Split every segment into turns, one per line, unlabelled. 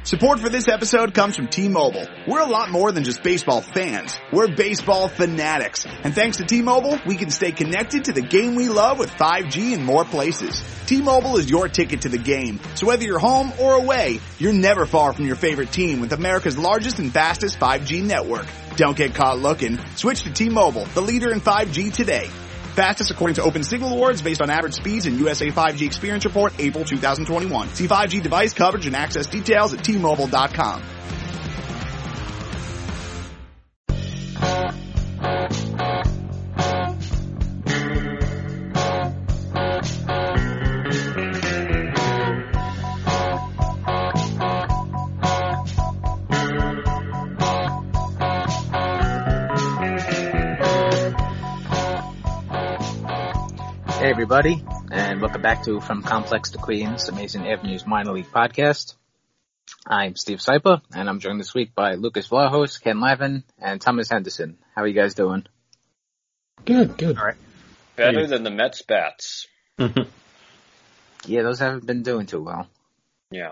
Support for this episode comes from T-Mobile. We're a lot more than just baseball fans. We're baseball fanatics. And thanks to T-Mobile, we can stay connected to the game we love with 5G in more places. T-Mobile is your ticket to the game. So whether you're home or away, you're never far from your favorite team with America's largest and fastest 5G network. Don't get caught looking. Switch to T-Mobile, the leader in 5G today. Fastest according to Open Signal Awards based on average speeds in USA 5G Experience Report, April 2021. See 5G device coverage and access details at T-Mobile.com.
Hey everybody, and welcome back to From Complex to Queens, Amazing Avenues Minor League Podcast. I'm Steve Sypa, and I'm joined this week by Lucas Vlahos, Ken Lavin, and Thomas Henderson. How are you guys doing?
Good.
All right.
Better than the Mets bats.
Yeah, those haven't been doing too well.
Yeah.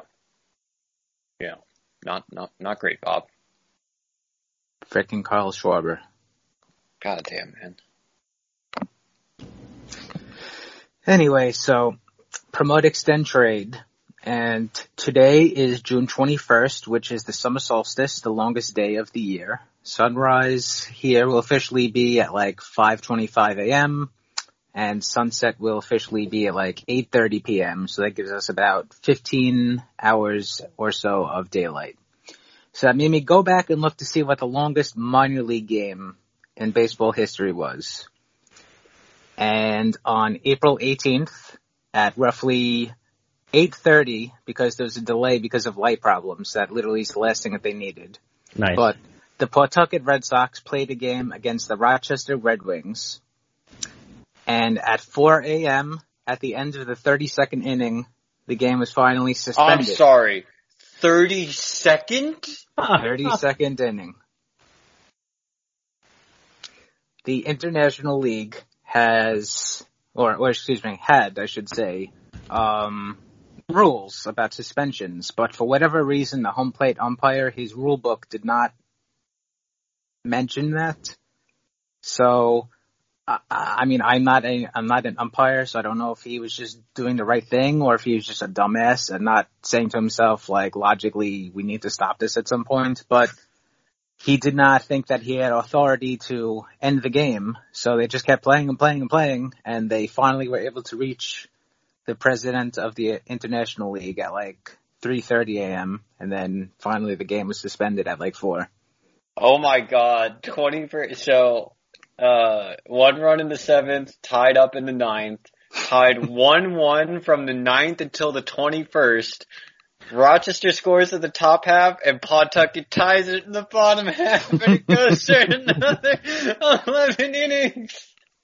Not great, Bob.
Frickin' Carl Schwarber.
God damn, man.
Anyway, so promote, extend, trade. And today is June 21st, which is the summer solstice, the longest day of the year. Sunrise here will officially be at like 5:25 a.m. and sunset will officially be at like 8:30 p.m. So that gives us about 15 hours or so of daylight. So that made me go back and look to see what the longest minor league game in baseball history was. And on April 18th at roughly 8:30, because there was a delay because of light problems, that literally is the last thing that they needed.
Nice.
But the Pawtucket Red Sox played a game against the Rochester Red Wings. And at 4 a.m., at the end of the 32nd inning, the game was finally suspended.
I'm sorry. 32nd?
32nd inning. The International League had, I should say, rules about suspensions, but for whatever reason, the home plate umpire, his rule book did not mention that. So, I'm not an umpire, so I don't know if he was just doing the right thing or if he was just a dumbass and not saying to himself, like, logically, we need to stop this at some point, but he did not think that he had authority to end the game, so they just kept playing and playing and playing, and they finally were able to reach the president of the International League at like 3:30 a.m., and then finally the game was suspended at like 4.
Oh my god. 21st. So, 1 run in the 7th, tied up in the 9th, tied 1-1 from the 9th until the 21st. Rochester scores at the top half, and Pawtucket ties it in the bottom half, and it goes for another 11 innings.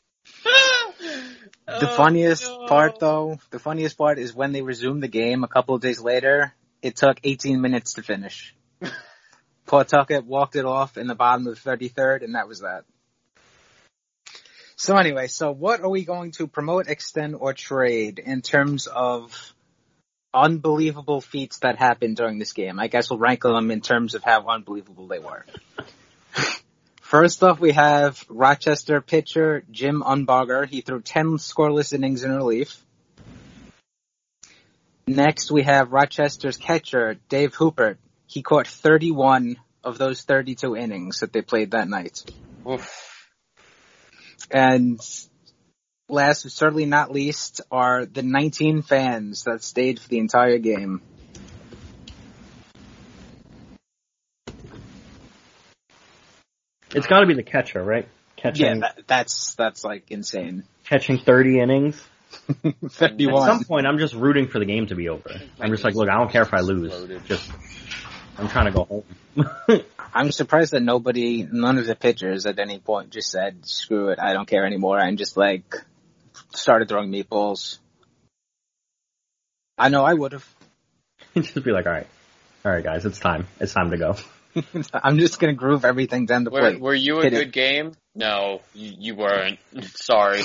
The funniest part is when they resumed the game a couple of days later, it took 18 minutes to finish. Pawtucket walked it off in the bottom of the 33rd, and that was that. So anyway, what are we going to promote, extend, or trade in terms of unbelievable feats that happened during this game? I guess we'll rank them in terms of how unbelievable they were. First off, we have Rochester pitcher Jim Unbarger. He threw 10 scoreless innings in relief. Next, we have Rochester's catcher Dave Hoopert. He caught 31 of those 32 innings that they played that night.
Oof.
And last but certainly not least are the 19 fans that stayed for the entire game.
It's got to be the catcher, right? Catching,
yeah, that's like insane.
Catching 30 innings.
51.
At some point, I'm just rooting for the game to be over. I'm just like, look, I don't care if I lose. I'm trying to go home.
I'm surprised that none of the pitchers at any point just said, screw it, I don't care anymore, and just like started throwing meatballs. I know I would have.
Just be like, all right, guys, it's time to go.
I'm just gonna groove everything down the plate.
Were you a good game? No, you weren't. Sorry.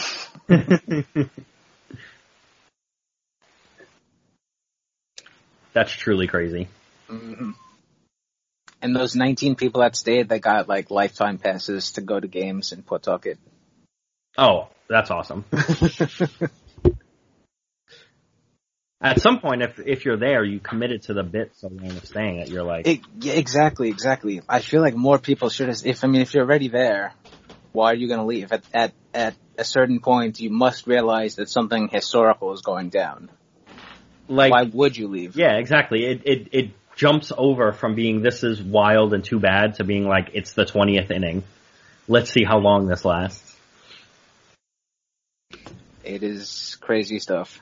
That's truly crazy.
Mm-hmm. And those 19 people that stayed, they got like lifetime passes to go to games in Pawtucket.
Oh, that's awesome. At some point, if you're there, you committed to the bit so long of staying that you're like...
Yeah, exactly. I feel like more people should have... If you're already there, why are you going to leave? At a certain point, you must realize that something historical is going down.
Like,
why would you leave?
Yeah, exactly. It jumps over from being this is wild and too bad to being like it's the 20th inning. Let's see how long this lasts.
It is crazy stuff.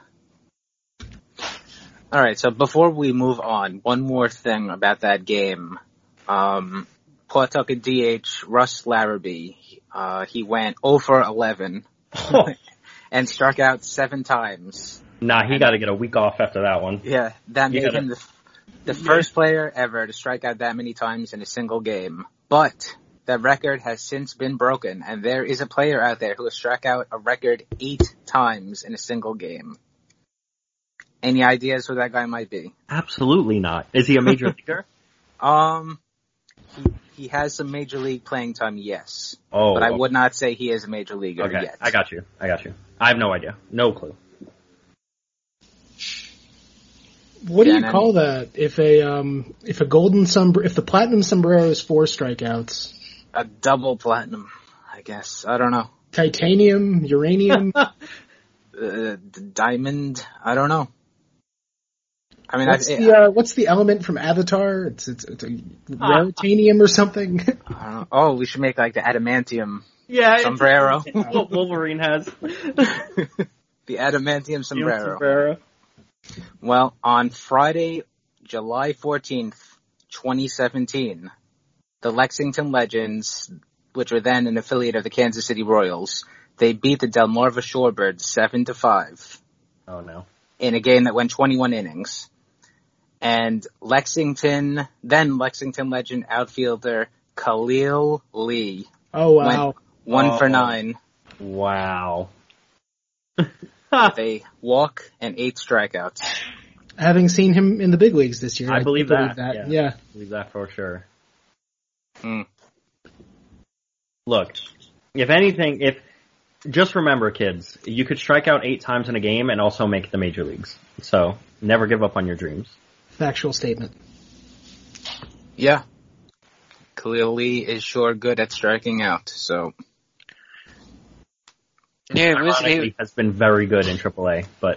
All right, so before we move on, one more thing about that game. Pawtucket DH Russ Larrabee, he went 0 for 11 and struck out 7 times.
Nah, he got to get a week off after that one.
Yeah, that made him the first player ever to strike out that many times in a single game. But that record has since been broken, and there is a player out there who has struck out a record 8 times in a single game. Any ideas who that guy might be?
Absolutely not. Is he a major leaguer?
He has some major league playing time, yes.
Oh,
but I would not say he is a major leaguer yet.
I got you. I have no idea. No clue.
What do you call that? If the platinum sombrero is 4 strikeouts,
a double platinum, I guess. I don't know.
Titanium, uranium,
diamond. I don't know. I mean,
what's the element from Avatar? It's a raritanium or something.
I don't know. Oh, we should make like the adamantium sombrero.
What Wolverine has.
The adamantium sombrero. Well, on Friday, July 14th, 2017, the Lexington Legends, which were then an affiliate of the Kansas City Royals, they beat the Delmarva Shorebirds 7-5.
Oh no.
In a game that went 21 innings. And Lexington legend outfielder Khalil Lee.
Oh wow.
Went 1 for 9.
Wow.
With a walk and 8 strikeouts.
Having seen him in the big leagues this year,
I believe that.
Yeah.
I believe that for sure.
Mm.
Look, if anything, just remember, kids, you could strike out 8 times in a game and also make the major leagues. So never give up on your dreams.
Factual statement.
Yeah. Khalil Lee is sure good at striking out, so...
Yeah, it has been very good in AAA, but...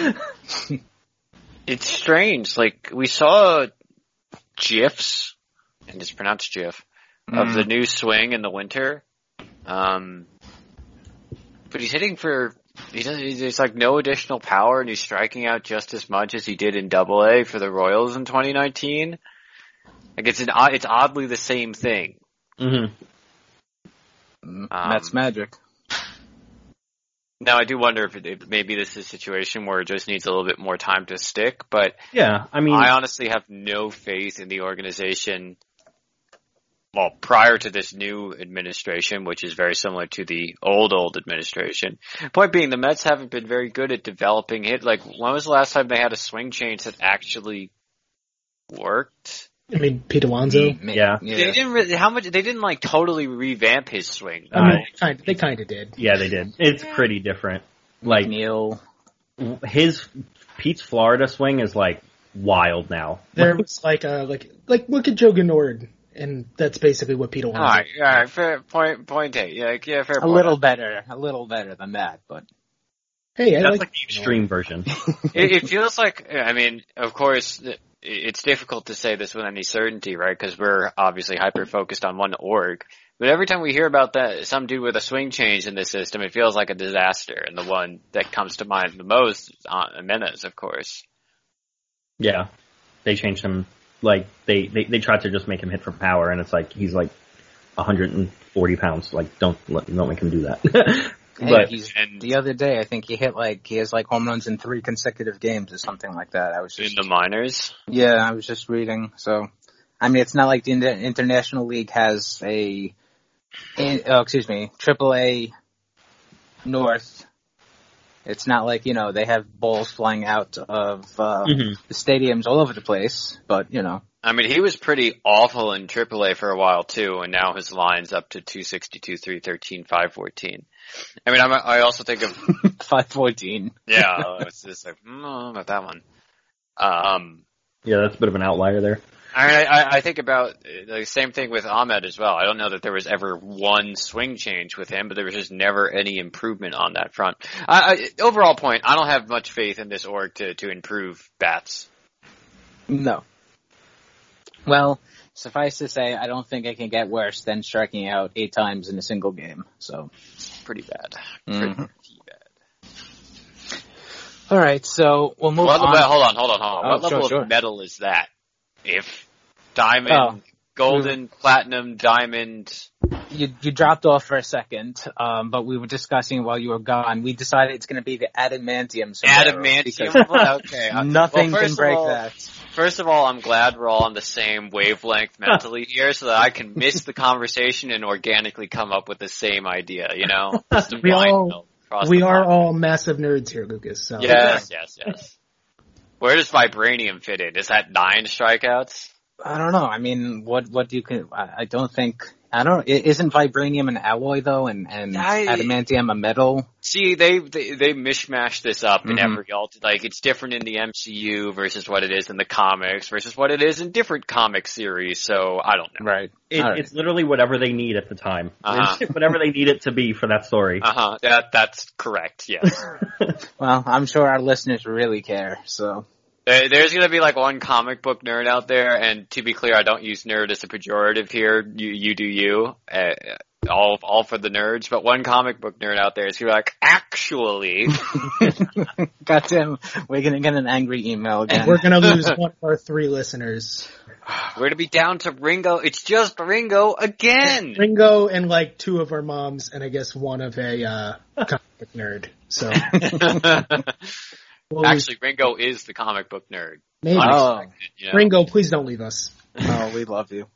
It's strange. Like, we saw GIFs, and it's pronounced GIF, of the new swing in the winter. But he's hitting for... There's like no additional power, and he's striking out just as much as he did in AA for the Royals in 2019. Like, it's oddly the same thing.
Mm-hmm.
That's magic.
Now, I do wonder if maybe this is a situation where it just needs a little bit more time to stick, but
yeah, I mean,
I honestly have no faith in the organization. Well, prior to this new administration, which is very similar to the old administration. Point being, the Mets haven't been very good at developing it. Like, when was the last time they had a swing change that actually worked?
I mean, Pete Alonso.
Yeah.
They didn't really, they didn't like totally revamp his swing.
I mean, they kind of did.
Yeah, they did. It's pretty different. Like,
Neil.
Pete's Florida swing is like wild now.
There was like look at Joe Gennard, and that's basically what Pete Alonso.
All right, fair point. Yeah, fair point.
A little better than that, but.
Hey,
that's like the extreme version.
It feels like, I mean, of course, it's difficult to say this with any certainty, right? Because we're obviously hyper-focused on one org. But every time we hear about some dude with a swing change in the system, it feels like a disaster. And the one that comes to mind the most is Jimenez, of course.
Yeah. They changed him. Like, they tried to just make him hit for power, and it's like, he's like 140 pounds. Like, don't make him do that.
But the other day, I think he has home runs in 3 consecutive games or something like that. I was just
in the minors.
Yeah, I was just reading. So, I mean, it's not like the International League has AAA North. It's not like, they have balls flying out of the stadiums all over the place. But,
I mean, he was pretty awful in AAA for a while too, and now his line's up to 262, 313, 514. I mean, I also think of
514.
Yeah, it's just like about that one.
Yeah, that's a bit of an outlier there.
I think about the same thing with Ahmed as well. I don't know that there was ever one swing change with him, but there was just never any improvement on that front. Overall point, I don't have much faith in this org to improve bats.
No. Well, suffice to say, I don't think it can get worse than striking out 8 times in a single game. So
pretty bad.
Mm-hmm.
Pretty bad.
All right, so we'll move on.
Hold on.
Oh,
What level
sure.
of metal is that? If diamond, golden, platinum, diamond.
You dropped off for a second, but we were discussing while you were gone. We decided it's going to be the adamantium.
Adamantium? Okay.
Nothing can break that.
First of all, I'm glad we're all on the same wavelength mentally here so that I can miss the conversation and organically come up with the same idea, you know?
We are all massive nerds here, Lucas. So.
Yes. Where does Vibranium fit in? Is that 9 strikeouts?
I don't know. I mean, what do you, I don't think, isn't Vibranium an alloy though, and adamantium a metal?
See, they mishmash this up in every like it's different in the MCU versus what it is in the comics versus what it is in different comic series, so I don't know.
Right.
It's literally whatever they need at the time. Whatever they need it to be for that story.
That's correct, yes.
Well, I'm sure our listeners really care, so.
There's gonna be like one comic book nerd out there, and to be clear, I don't use nerd as a pejorative here. You do you. All for the nerds, but one comic book nerd out there is gonna be like, actually.
Goddamn, we're gonna get an angry email again.
And we're gonna lose one of our 3 listeners.
We're gonna be down to Ringo. It's just Ringo again.
Ringo and like 2 of our moms, and I guess one of a comic book nerd. So.
Actually, Ringo is the comic book nerd.
Maybe.
You know?
Ringo, please don't leave us.
Oh, we love you.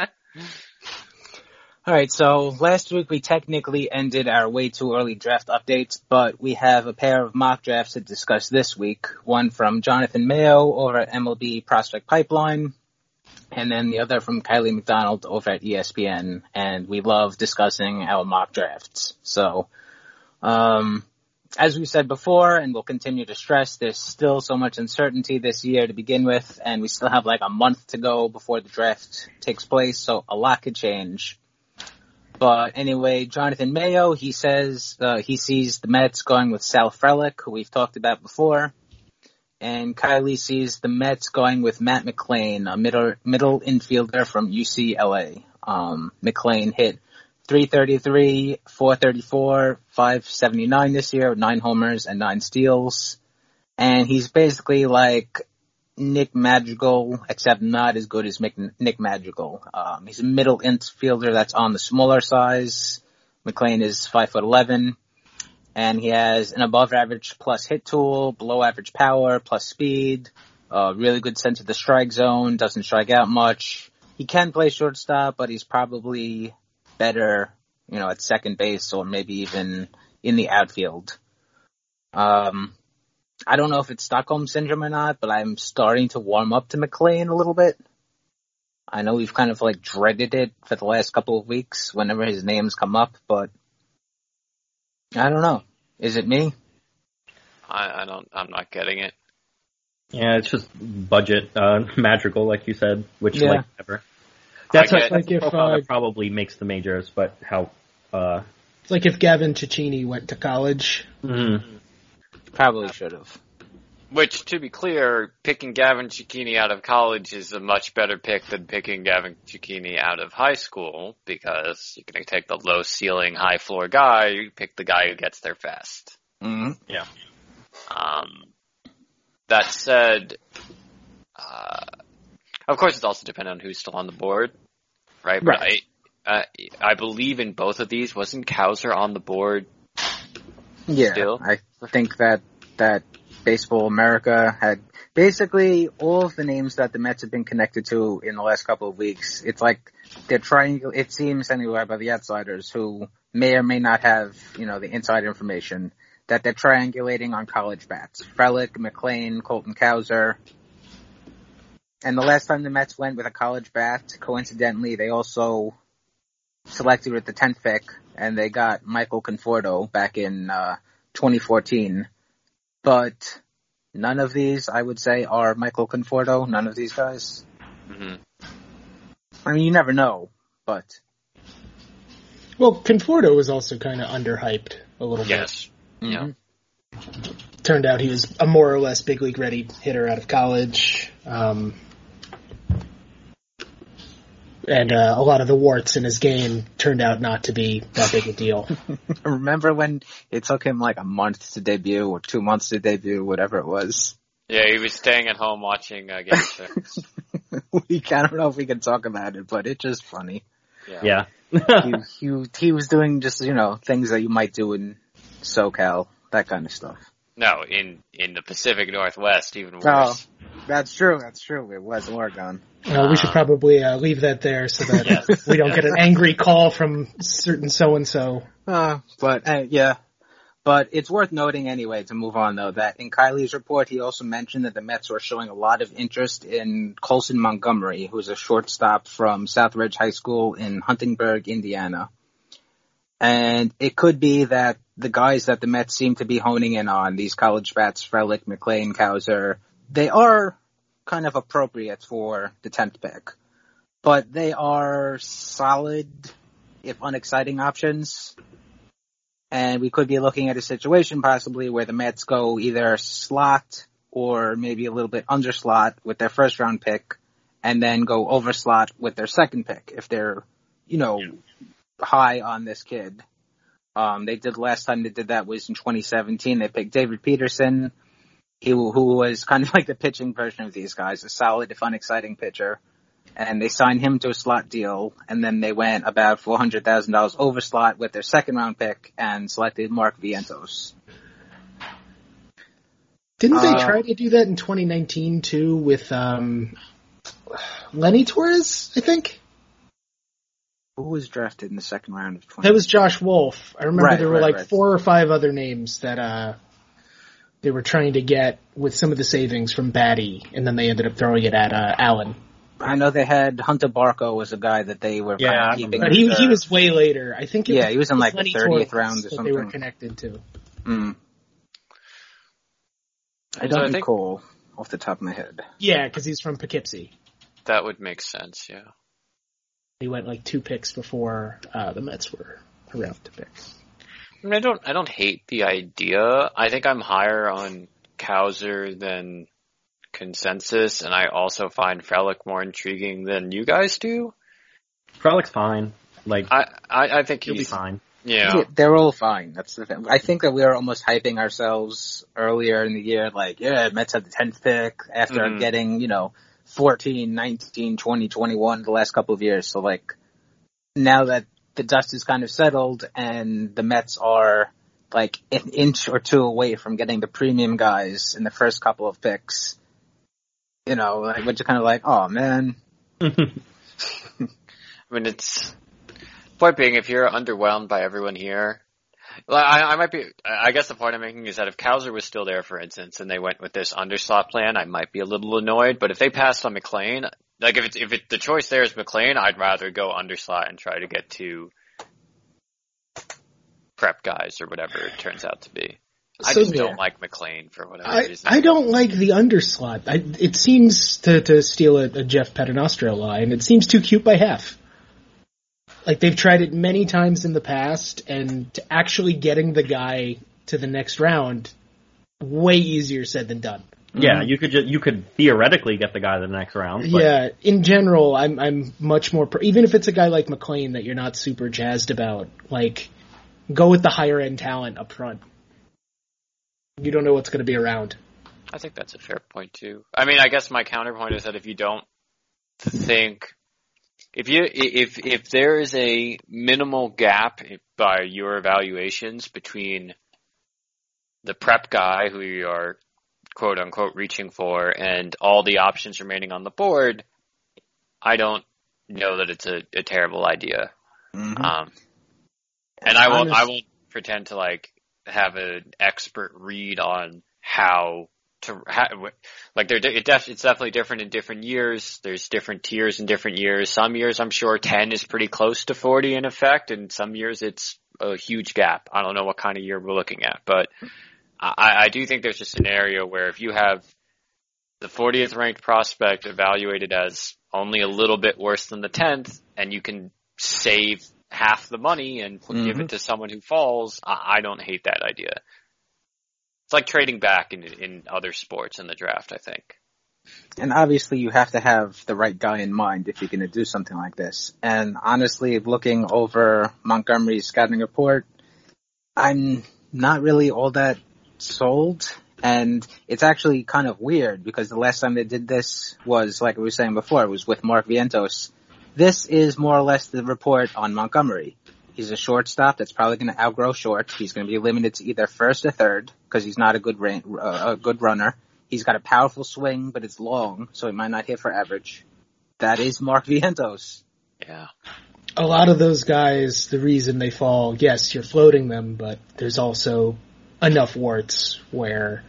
Alright, so last week we technically ended our way too early draft updates, but we have a pair of mock drafts to discuss this week. One from Jonathan Mayo over at MLB Prospect Pipeline, and then the other from Kylie McDonald over at ESPN, and we love discussing our mock drafts. So, as we said before, and we'll continue to stress, there's still so much uncertainty this year to begin with, and we still have like a month to go before the draft takes place, so a lot could change. But anyway, Jonathan Mayo, he says he sees the Mets going with Sal Frelick, who we've talked about before, and Kylie sees the Mets going with Matt McLain, a middle infielder from UCLA. McLain hit .333, .434, .579 this year, 9 homers and 9 steals. And he's basically like Nick Madrigal, except not as good as Nick Madrigal. He's a middle infielder that's on the smaller size. McLain is 5'11", and he has an above average plus hit tool, below average power, plus speed, really good sense of the strike zone, doesn't strike out much. He can play shortstop, but he's probably better, at second base or maybe even in the outfield. I don't know if it's Stockholm Syndrome or not, but I'm starting to warm up to McLain a little bit. I know we've kind of like dreaded it for the last couple of weeks whenever his names come up, but I don't know. Is it me?
I'm not getting it.
Yeah, it's just budget, Madrigal, like you said, which like never.
That's
like
if
that probably makes the majors, but how?
It's like if Gavin Cecchini went to college.
Mm-hmm.
Probably should have.
Which, to be clear, picking Gavin Cecchini out of college is a much better pick than picking Gavin Cecchini out of high school, because you're going to take the low ceiling, high floor guy. You pick the guy who gets there fast.
Mm-hmm.
Yeah.
That said, of course, it's also dependent on who's still on the board, right?
Right.
But I believe in both of these. Wasn't Cowser on the board?
Yeah,
Still?
I think that Baseball America had basically all of the names that the Mets have been connected to in the last couple of weeks. It's like they're trying, it seems anyway by the outsiders who may or may not have, the inside information, that they're triangulating on college bats. Frelick, McLain, Colton Cowser. And the last time the Mets went with a college bat, coincidentally, they also selected with the 10th pick, and they got Michael Conforto back in 2014. But none of these, I would say, are Michael Conforto. None of these guys.
Mm-hmm.
I mean, you never know, but...
Well, Conforto was also kind of underhyped a little bit.
Yes.
Mm-hmm.
Yeah.
Turned out he was a more or less big league ready hitter out of college. And a lot of the warts in his game turned out not to be that big a deal.
Remember when it took him like a month to debut or 2 months to debut, whatever it was?
Yeah, he was staying at home watching Game 6.
I don't know if we can talk about it, but it's just funny.
Yeah.
He was doing just, things that you might do in SoCal, that kind of stuff.
No, in the Pacific Northwest, even worse.
Oh, that's true. It was Oregon.
We should probably leave that there so that we don't get an angry call from certain so-and-so.
But it's worth noting anyway, to move on though, that in Kylie's report, he also mentioned that the Mets were showing a lot of interest in Colson Montgomery, who's a shortstop from Southridge High School in Huntingburg, Indiana. And it could be that the guys that the Mets seem to be honing in on, these college bats, Frelick, McLean, Cowser, they are kind of appropriate for the 10th pick. But they are solid, if unexciting options. And we could be looking at a situation possibly where the Mets go either slot or maybe a little bit under slot with their first round pick and then go over slot with their second pick if they're, high on this kid. They did last time they did that was in 2017. They picked David Peterson, who was kind of like the pitching version of these guys, a solid if unexciting pitcher. And they signed him to a slot deal, and then they went about $400,000 over slot with their second round pick and selected Mark Vientos.
Didn't they try to do that in 2019 too with Lenny Torres, I think?
Who was drafted in the second round of 2019?
That was Josh Wolf. I remember there were 4 or 5 other names that they were trying to get with some of the savings from Batty, and then they ended up throwing it at Allen.
I know they had Hunter Barco was a guy that they were kind of keeping.
But he was way later. I think
he was in like the 30th round or something.
They were connected to.
I don't recall off the top of my head.
Yeah, because he's from Poughkeepsie.
That would make sense, yeah.
He went like 2 picks before the Mets were around to pick.
I mean, I don't hate the idea. I think I'm higher on Cowser than Consensus, and I also find Frelick more intriguing than you guys do.
Frelick's fine. Like
I think
he'll be fine.
Yeah,
they're all fine. That's the thing. I think that we were almost hyping ourselves earlier in the year, like, Mets had the 10th pick after getting, 14, 19, 20, 21 the last couple of years. So, like, now that the dust is kind of settled and the Mets are, like, an inch or 2 away from getting the premium guys in the first couple of picks, like, we're just kind of like, oh, man.
I mean, it's... Point being, if you're underwhelmed by everyone here, well, I guess the point I'm making is that if Cowser was still there, for instance, and they went with this underslot plan, I might be a little annoyed, but if they passed on McLean, like if the choice there is McLean, I'd rather go underslot and try to get 2 prep guys or whatever it turns out to be. I just don't like McLean for whatever reason.
I don't like the underslot. It seems, to steal a Jeff Paternostro line, it seems too cute by half. Like, they've tried it many times in the past, and to actually getting the guy to the next round, way easier said than done.
Yeah, you could theoretically get the guy to the next round. But...
Yeah, in general, I'm much more, even if it's a guy like McLean that you're not super jazzed about, like, go with the higher end talent up front. You don't know what's going to be around.
I think that's a fair point too. I mean, I guess my counterpoint is that if you don't think, if there is a minimal gap by your evaluations between the prep guy who you are quote unquote reaching for and all the options remaining on the board, I don't know that it's a terrible idea.
Mm-hmm.
And I won't pretend to like have an expert read on how it's definitely different in different years. There's different tiers in different years. Some years I'm sure 10 is pretty close to 40 in effect, and some years it's a huge gap. I don't know what kind of year we're looking at, but I do think there's a scenario where if you have the 40th ranked prospect evaluated as only a little bit worse than the 10th, and you can save half the money and give it to someone who falls, I don't hate that idea. It's like trading back in other sports in the draft, I think.
And obviously you have to have the right guy in mind if you're going to do something like this. And honestly, looking over Montgomery's scouting report, I'm not really all that sold. And it's actually kind of weird because the last time they did this was, like we were saying before, it was with Mark Vientos. This is more or less the report on Montgomery. He's a shortstop that's probably going to outgrow short. He's going to be limited to either first or third because he's not a good runner. He's got a powerful swing, but it's long, so he might not hit for average. That is Mark Vientos.
Yeah.
A lot of those guys, the reason they fall, yes, you're floating them, but there's also enough warts where,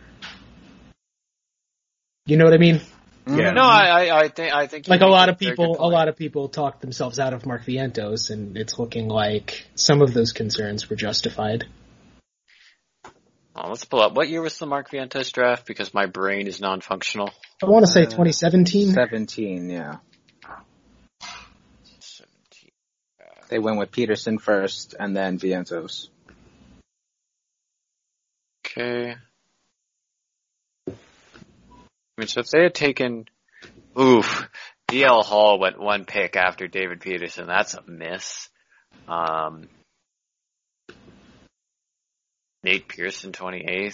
you know what I mean?
Yeah.
No, I think
like a lot of people talk themselves out of Mark Vientos, and it's looking like some of those concerns were justified.
Oh, let's pull up. What year was the Mark Vientos draft? Because my brain is non-functional.
I want to say 2017.
17, yeah.
17.
They went with Peterson first, and then Vientos.
Okay. I mean, so if they had taken, DL Hall went one pick after David Peterson. That's a miss. Nate Pearson, 28th.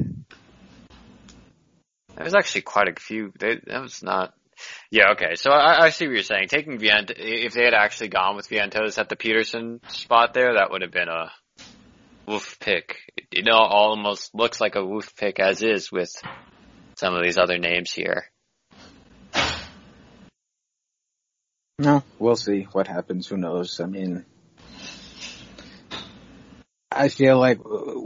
There was actually quite a few. That was not. Yeah, okay. So I see what you're saying. Taking Vientos, if they had actually gone with Vientos at the Peterson spot there, that would have been a woof pick. It almost looks like a woof pick as is with some of these other names here.
No, we'll see what happens. Who knows? I mean, I feel like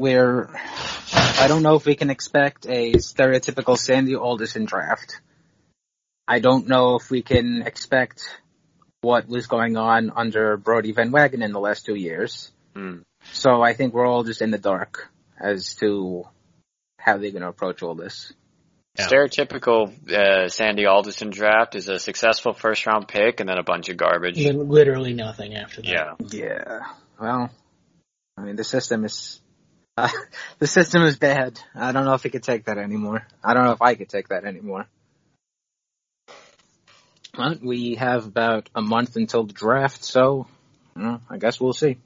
I don't know if we can expect a stereotypical Sandy Alderson draft. I don't know if we can expect what was going on under Brody Van Wagen in the last 2 years. So I think we're all just in the dark as to how they're going to approach all this.
Yeah. Stereotypical Sandy Alderson draft is a successful first-round pick and then a bunch of garbage.
And literally nothing after that.
Yeah.
Yeah. Well, I mean, the system is bad. I don't know if it could take that anymore. I don't know if I could take that anymore. But we have about a month until the draft, so I guess we'll see.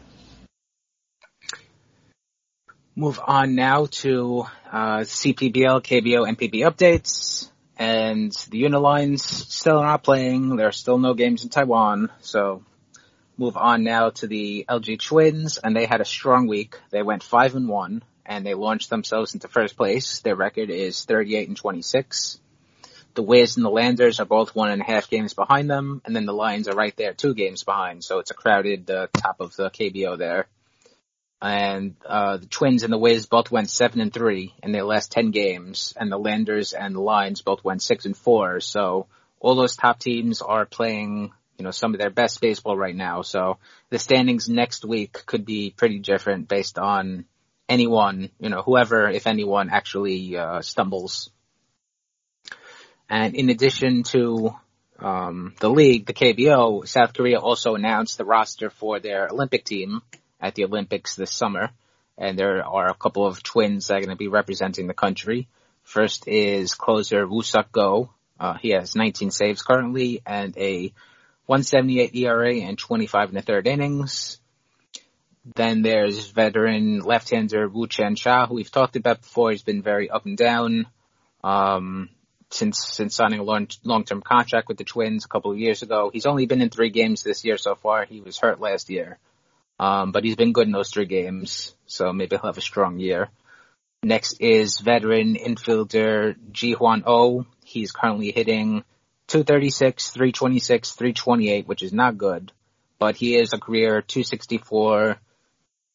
Move on now to CPBL, KBO, MPB updates. And the Unilines still not playing. There are still no games in Taiwan. So move on now to the LG Twins. And they had a strong week. They went 5-1. And they launched themselves into first place. Their record is 38-26. The Wiz and the Landers are both 1.5 games behind them. And then the Lions are right there, 2 games behind. So it's a crowded top of the KBO there. And the Twins and the Wiz both went 7-3 in their last 10 games, and the Landers and the Lions both went 6-4. So all those top teams are playing, some of their best baseball right now. So the standings next week could be pretty different based on anyone, whoever, if anyone, actually stumbles. And in addition to the league, the KBO, South Korea also announced the roster for their Olympic team at the Olympics this summer, and there are a couple of Twins that are going to be representing the country. First is closer Woo Suk Go. He has 19 saves currently and a 1.78 ERA and 25 1/3 innings. Then there's veteran left-hander Woo Chan Cha, who we've talked about before. He's been very up and down since signing a long-term contract with the Twins a couple of years ago. He's only been in 3 games this year so far. He was hurt last year. But he's been good in those 3 games, so maybe he'll have a strong year. Next is veteran infielder Ji Hwan Oh. He's currently hitting .236, .326, .328, which is not good, but he is a career .264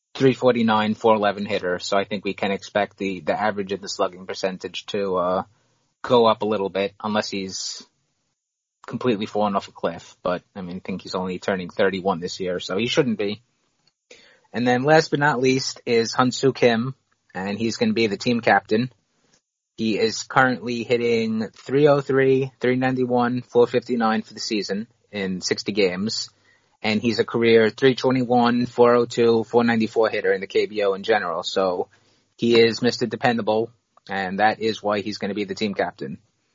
.349, .411 hitter. So I think we can expect the average of the slugging percentage to go up a little bit, unless he's completely fallen off a cliff. But I think he's only turning 31 this year, so he shouldn't be. And then last but not least is Hyun-Soo Kim, and he's going to be the team captain. He is currently hitting .303, .391, .459 for the season in 60 games. And he's a career .321, .402, .494 hitter in the KBO in general. So he is Mr. Dependable, and that is why he's going to be the team captain.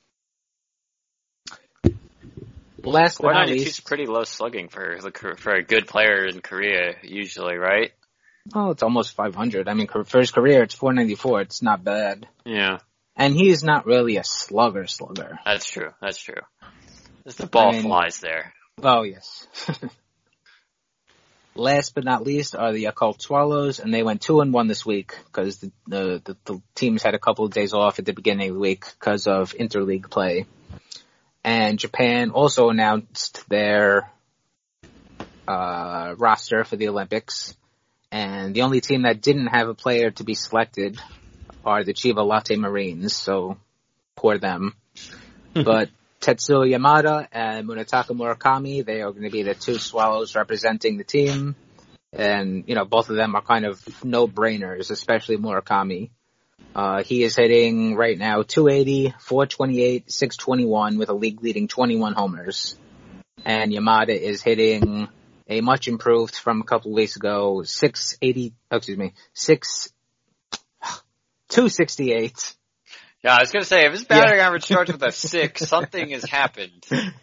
Last but not least,
is pretty low slugging for a good player in Korea, usually, right?
Oh, it's almost 500. For his career, it's .494. It's not bad.
Yeah.
And he is not really a slugger.
That's true. The ball flies there.
Oh, yes. Last but not least are the Yakult Swallows, and they went 2-1 this week because the teams had a couple of days off at the beginning of the week because of interleague play. And Japan also announced their roster for the Olympics. And the only team that didn't have a player to be selected are the Chiba Lotte Marines, so poor them. But Tetsuya Yamada and Munetaka Murakami, they are going to be the two Swallows representing the team. And, both of them are kind of no-brainers, especially Murakami. He is hitting right now .280, .428, .621 with a league-leading 21 homers. And Yamada is hitting a much improved from a couple of weeks ago, .268.
Yeah, I was going to say, if his batting average starts with a 6, something has happened.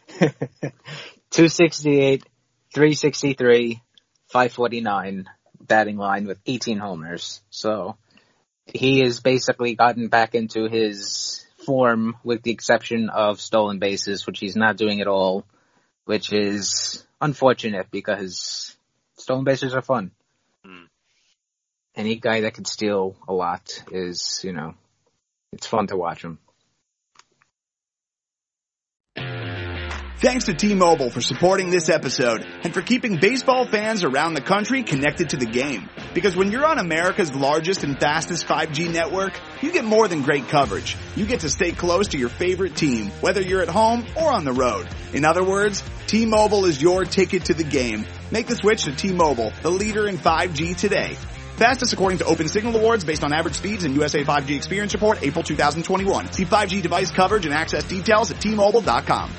.268, .363, .549 batting line with 18 homers. So he has basically gotten back into his form with the exception of stolen bases, which he's not doing at all, which is unfortunate because stolen bases are fun. Any guy that can steal a lot is, it's fun to watch him.
Thanks to T-Mobile for supporting this episode and for keeping baseball fans around the country connected to the game. Because when you're on America's largest and fastest 5G network, you get more than great coverage. You get to stay close to your favorite team, whether you're at home or on the road. In other words, T-Mobile is your ticket to the game. Make the switch to T-Mobile, the leader in 5G today. Fastest according to Open Signal Awards based on average speeds and USA 5G Experience Report, April 2021. See 5G device coverage and access details at T-Mobile.com.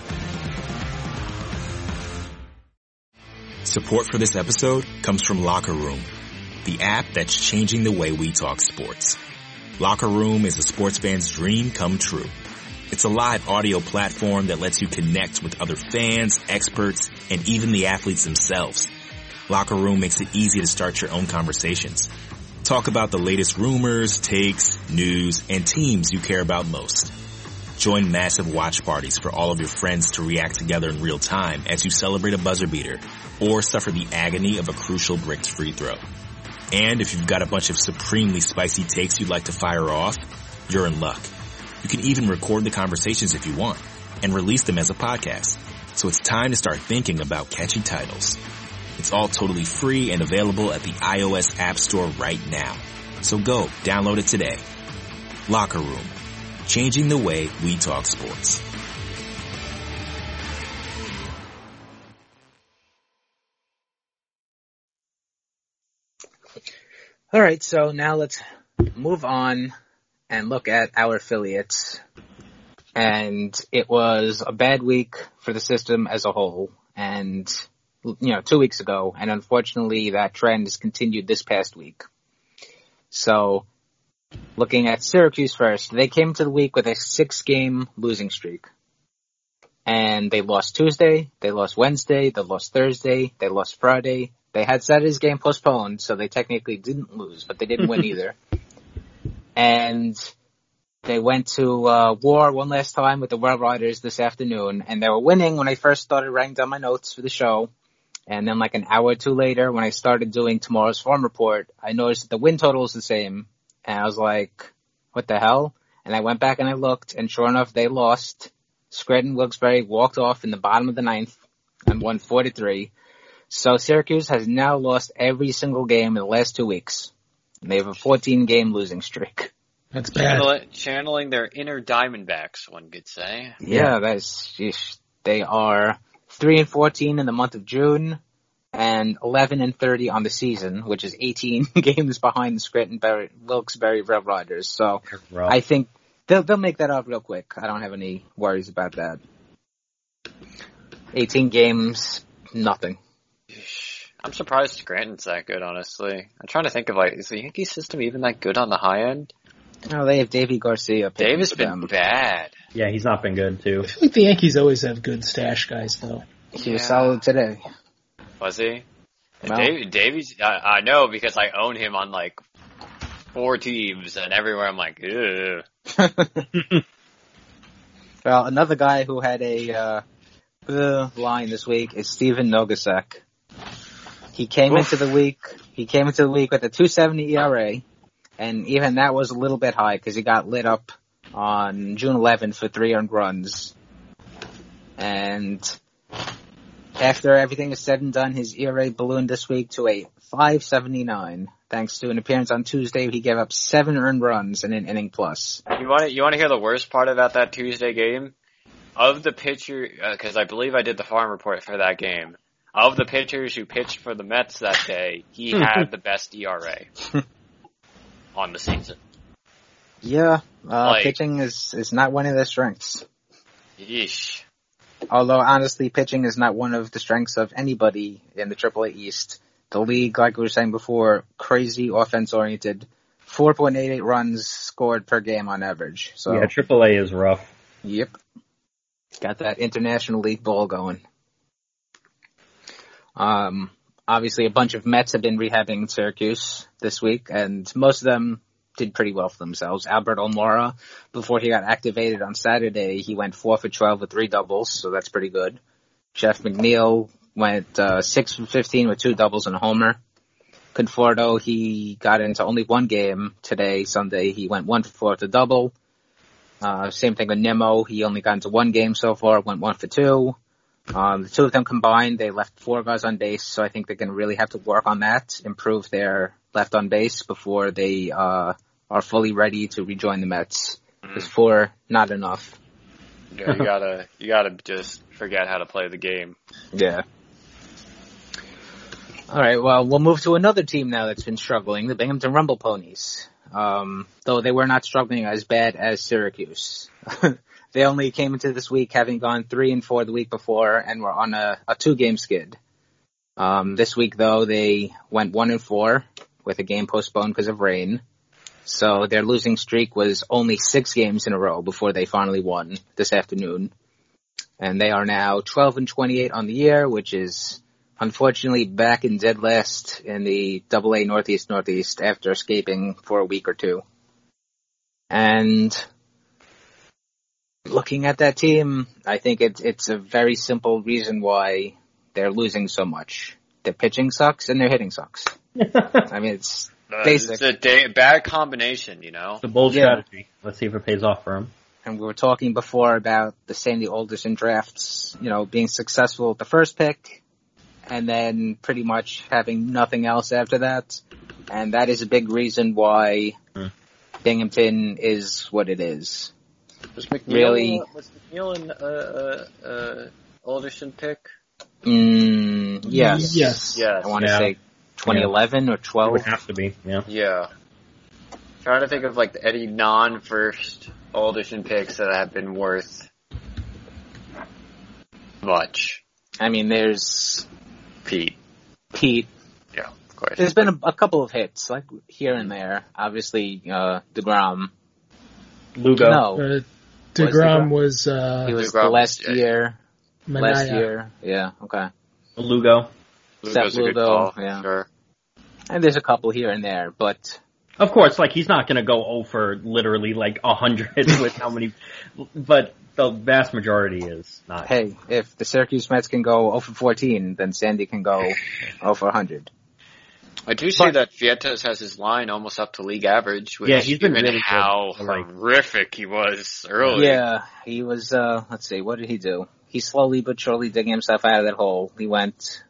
Support for this episode comes from Locker Room, the app that's changing the way we talk sports. Locker Room is a sports fan's dream come true. It's a live audio platform that lets you connect with other fans, experts, and even the athletes themselves. Locker Room makes it easy to start your own conversations. Talk about the latest rumors, takes, news, and teams you care about most. Join massive watch parties for all of your friends to react together in real time as you celebrate a buzzer beater or suffer the agony of a crucial bricked free throw. And if you've got a bunch of supremely spicy takes you'd like to fire off, you're in luck. You can even record the conversations if you want and release them as a podcast. So it's time to start thinking about catchy titles. It's all totally free and available at the iOS App Store right now. So go, download it today. Locker Room. Changing the way we talk sports.
All right, so now let's move on and look at our affiliates. And it was a bad week for the system as a whole. And, 2 weeks ago. And unfortunately, that trend has continued this past week. So, looking at Syracuse first, they came to the week with a 6-game losing streak. And they lost Tuesday, they lost Wednesday, they lost Thursday, they lost Friday. They had Saturday's game postponed, so they technically didn't lose, but they didn't win either. And they went to war one last time with the World Riders this afternoon, and they were winning when I first started writing down my notes for the show. And then like an hour or two later, when I started doing tomorrow's form report, I noticed that the win total is the same. And I was like, what the hell? And I went back and I looked, and sure enough, they lost. Scranton Wilkes-Barre walked off in the bottom of the 9th and won 4-3. So Syracuse has now lost every single game in the last 2 weeks. They have a 14-game losing streak.
That's bad.
Channeling their inner Diamondbacks, one could say.
Yeah, they are 3-14 in the month of June, and 11-30 on the season, which is 18 games behind the Scranton Wilkes-Barre Red Riders. So I think they'll make that up real quick. I don't have any worries about that. 18 games, nothing.
I'm surprised Scranton's that good, honestly. I'm trying to think of, is the Yankee system even that good on the high end?
Oh, they have Davey Garcia.
Dave has been bad.
Yeah, he's not been good, too.
I feel like the Yankees always have good stash guys, though.
He was solid today.
Was he?
Well,
Davey's, I know because I own him on 4 teams, and everywhere I'm like, ugh.
Well, another guy who had a line this week is Steven Nogasek. He came into the week with a 2.70 ERA, and even that was a little bit high because he got lit up on June 11th for 3 earned runs. And after everything is said and done, his ERA ballooned this week to a 5.79. Thanks to an appearance on Tuesday, he gave up 7 earned runs in an inning plus.
You want to hear the worst part about that Tuesday game? Of the pitcher, because I believe I did the farm report for that game. Of the pitchers who pitched for the Mets that day, he had the best ERA on the season.
Yeah, pitching is not one of their strengths.
Yeesh.
Although, honestly, pitching is not one of the strengths of anybody in the AAA East. The league, like we were saying before, crazy offense-oriented. 4.88 runs scored per game on average. So
yeah, AAA is rough.
Yep. Got that International League ball going. Obviously, a bunch of Mets have been rehabbing in Syracuse this week, and most of them did pretty well for themselves. Albert Almora, before he got activated on Saturday, he went 4 for 12 with 3 doubles, so that's pretty good. Jeff McNeil went 6 for 15 with 2 doubles and a homer. Conforto, he got into only 1 game today, Sunday. He went 1 for 4 with a double. Same thing with Nimmo. He only got into 1 game so far, went 1 for 2. The two of them combined, they left 4 guys on base, so I think they're going to really have to work on that, improve their left on base before they are fully ready to rejoin the Mets. Because 4, not enough.
Yeah, you gotta just forget how to play the game.
Yeah. All right, well, we'll move to another team now that's been struggling, the Binghamton Rumble Ponies. Though they were not struggling as bad as Syracuse. They only came into this week having gone 3-4 the week before and were on a 2-game skid. This week, though, they went 1-4 with a game postponed because of rain. So their losing streak was only 6 games in a row before they finally won this afternoon. And they are now 12-28 on the year, which is unfortunately back in dead last in the AA Northeast after escaping for a week or 2. And looking at that team, I think it's a very simple reason why they're losing so much. Their pitching sucks and their hitting sucks. I mean, it's basic.
It's a bad combination, you know?
It's a bold strategy. Let's see if it pays off for him.
And we were talking before about the Sandy Alderson drafts, being successful at the first pick and then pretty much having nothing else after that. And that is a big reason why Binghamton is what it is.
Was McNeil an Alderson pick?
Yes.
Yes.
I want to say 2011 or 12.
It would have to be, yeah.
Yeah. Trying to think of any non-first Alderson picks that have been worth much.
I mean, there's
Pete. Yeah, of course.
There's been a couple of hits, here and there. Obviously, DeGrom.
Lugo.
No.
DeGrom was,
he was
DeGrom
last year.
Manaya.
Last year. Yeah, okay.
Lugo.
Lugo's a good
Lugo,
call.
yeah.
Sure.
And there's a couple here and there, but
Of course, he's not going to go 0 for literally 100 with how many, but the vast majority is not.
hey, if the Syracuse Mets can go 0 for 14, then Sandy can go 0 for 100.
I do see that Vietas has his line almost up to league average, which
Yeah, he's been
given
really
how
good.
horrific he was early.
Yeah, he was, let's see, what did he do? He's slowly but surely digging himself out of that hole. He went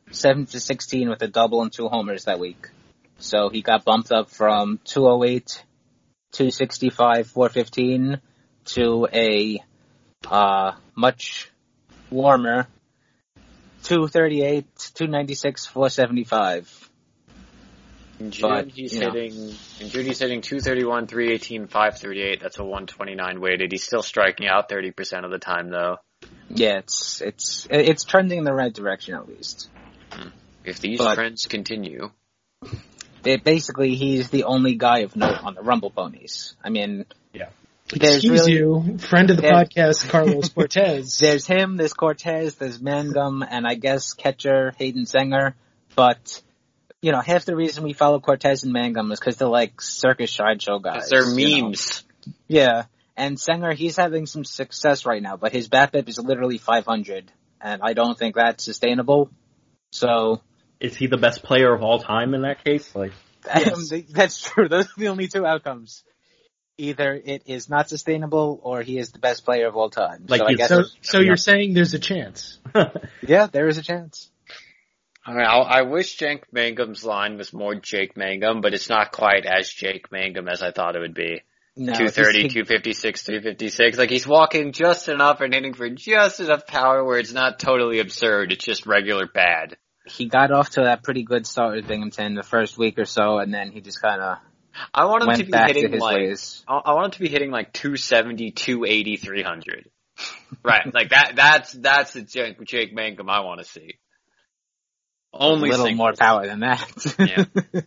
7 for 16 with a double and 2 homers that week. So he got bumped up from 208, 265, 415 to a much warmer 238, 296, 475.
In June,
But,
he's
you know.
hitting 231, 318, 538. That's a 129 weighted. He's still striking out 30% of the time, though.
Yeah, it's trending in the right direction at least.
If these
But-
trends continue.
Basically, he's the only guy of note on the Rumble Ponies. I mean, there's
Excuse
really-
you, friend of the
there-
podcast, Carlos Cortez.
there's him, there's Cortez, there's Mangum, and I guess catcher Hayden Senger. But, you know, half the reason we follow Cortez and Mangum is because they're like circus sideshow guys.
They're
you know?
memes.
Yeah, and Senger, he's having some success right now, but his BABIP is literally 500, and I don't think that's sustainable. So,
Is he the best player of all time in that case? Like,
that's true. Those are the only two outcomes. Either it is not sustainable, or he is the best player of all time.
Like
so I
he's
guess,
So you're saying there's a chance?
yeah, there is a chance.
I mean, I wish Jake Mangum's line was more Jake Mangum, but it's not quite as Jake Mangum as I thought it would be.
No,
230,
he's-
256, 356. Like, he's walking just enough and hitting for just enough power where it's not totally absurd. It's just regular bad.
he got off to that pretty good start with Binghamton the first week or so, and then he just kind of
I want him to
went
be
back to
hitting
his
like,
ways.
I want him to be hitting like 270, 280, 300. Right. Like that's the Jake Mangum I want to see. Only
a little
singles.
more power than that.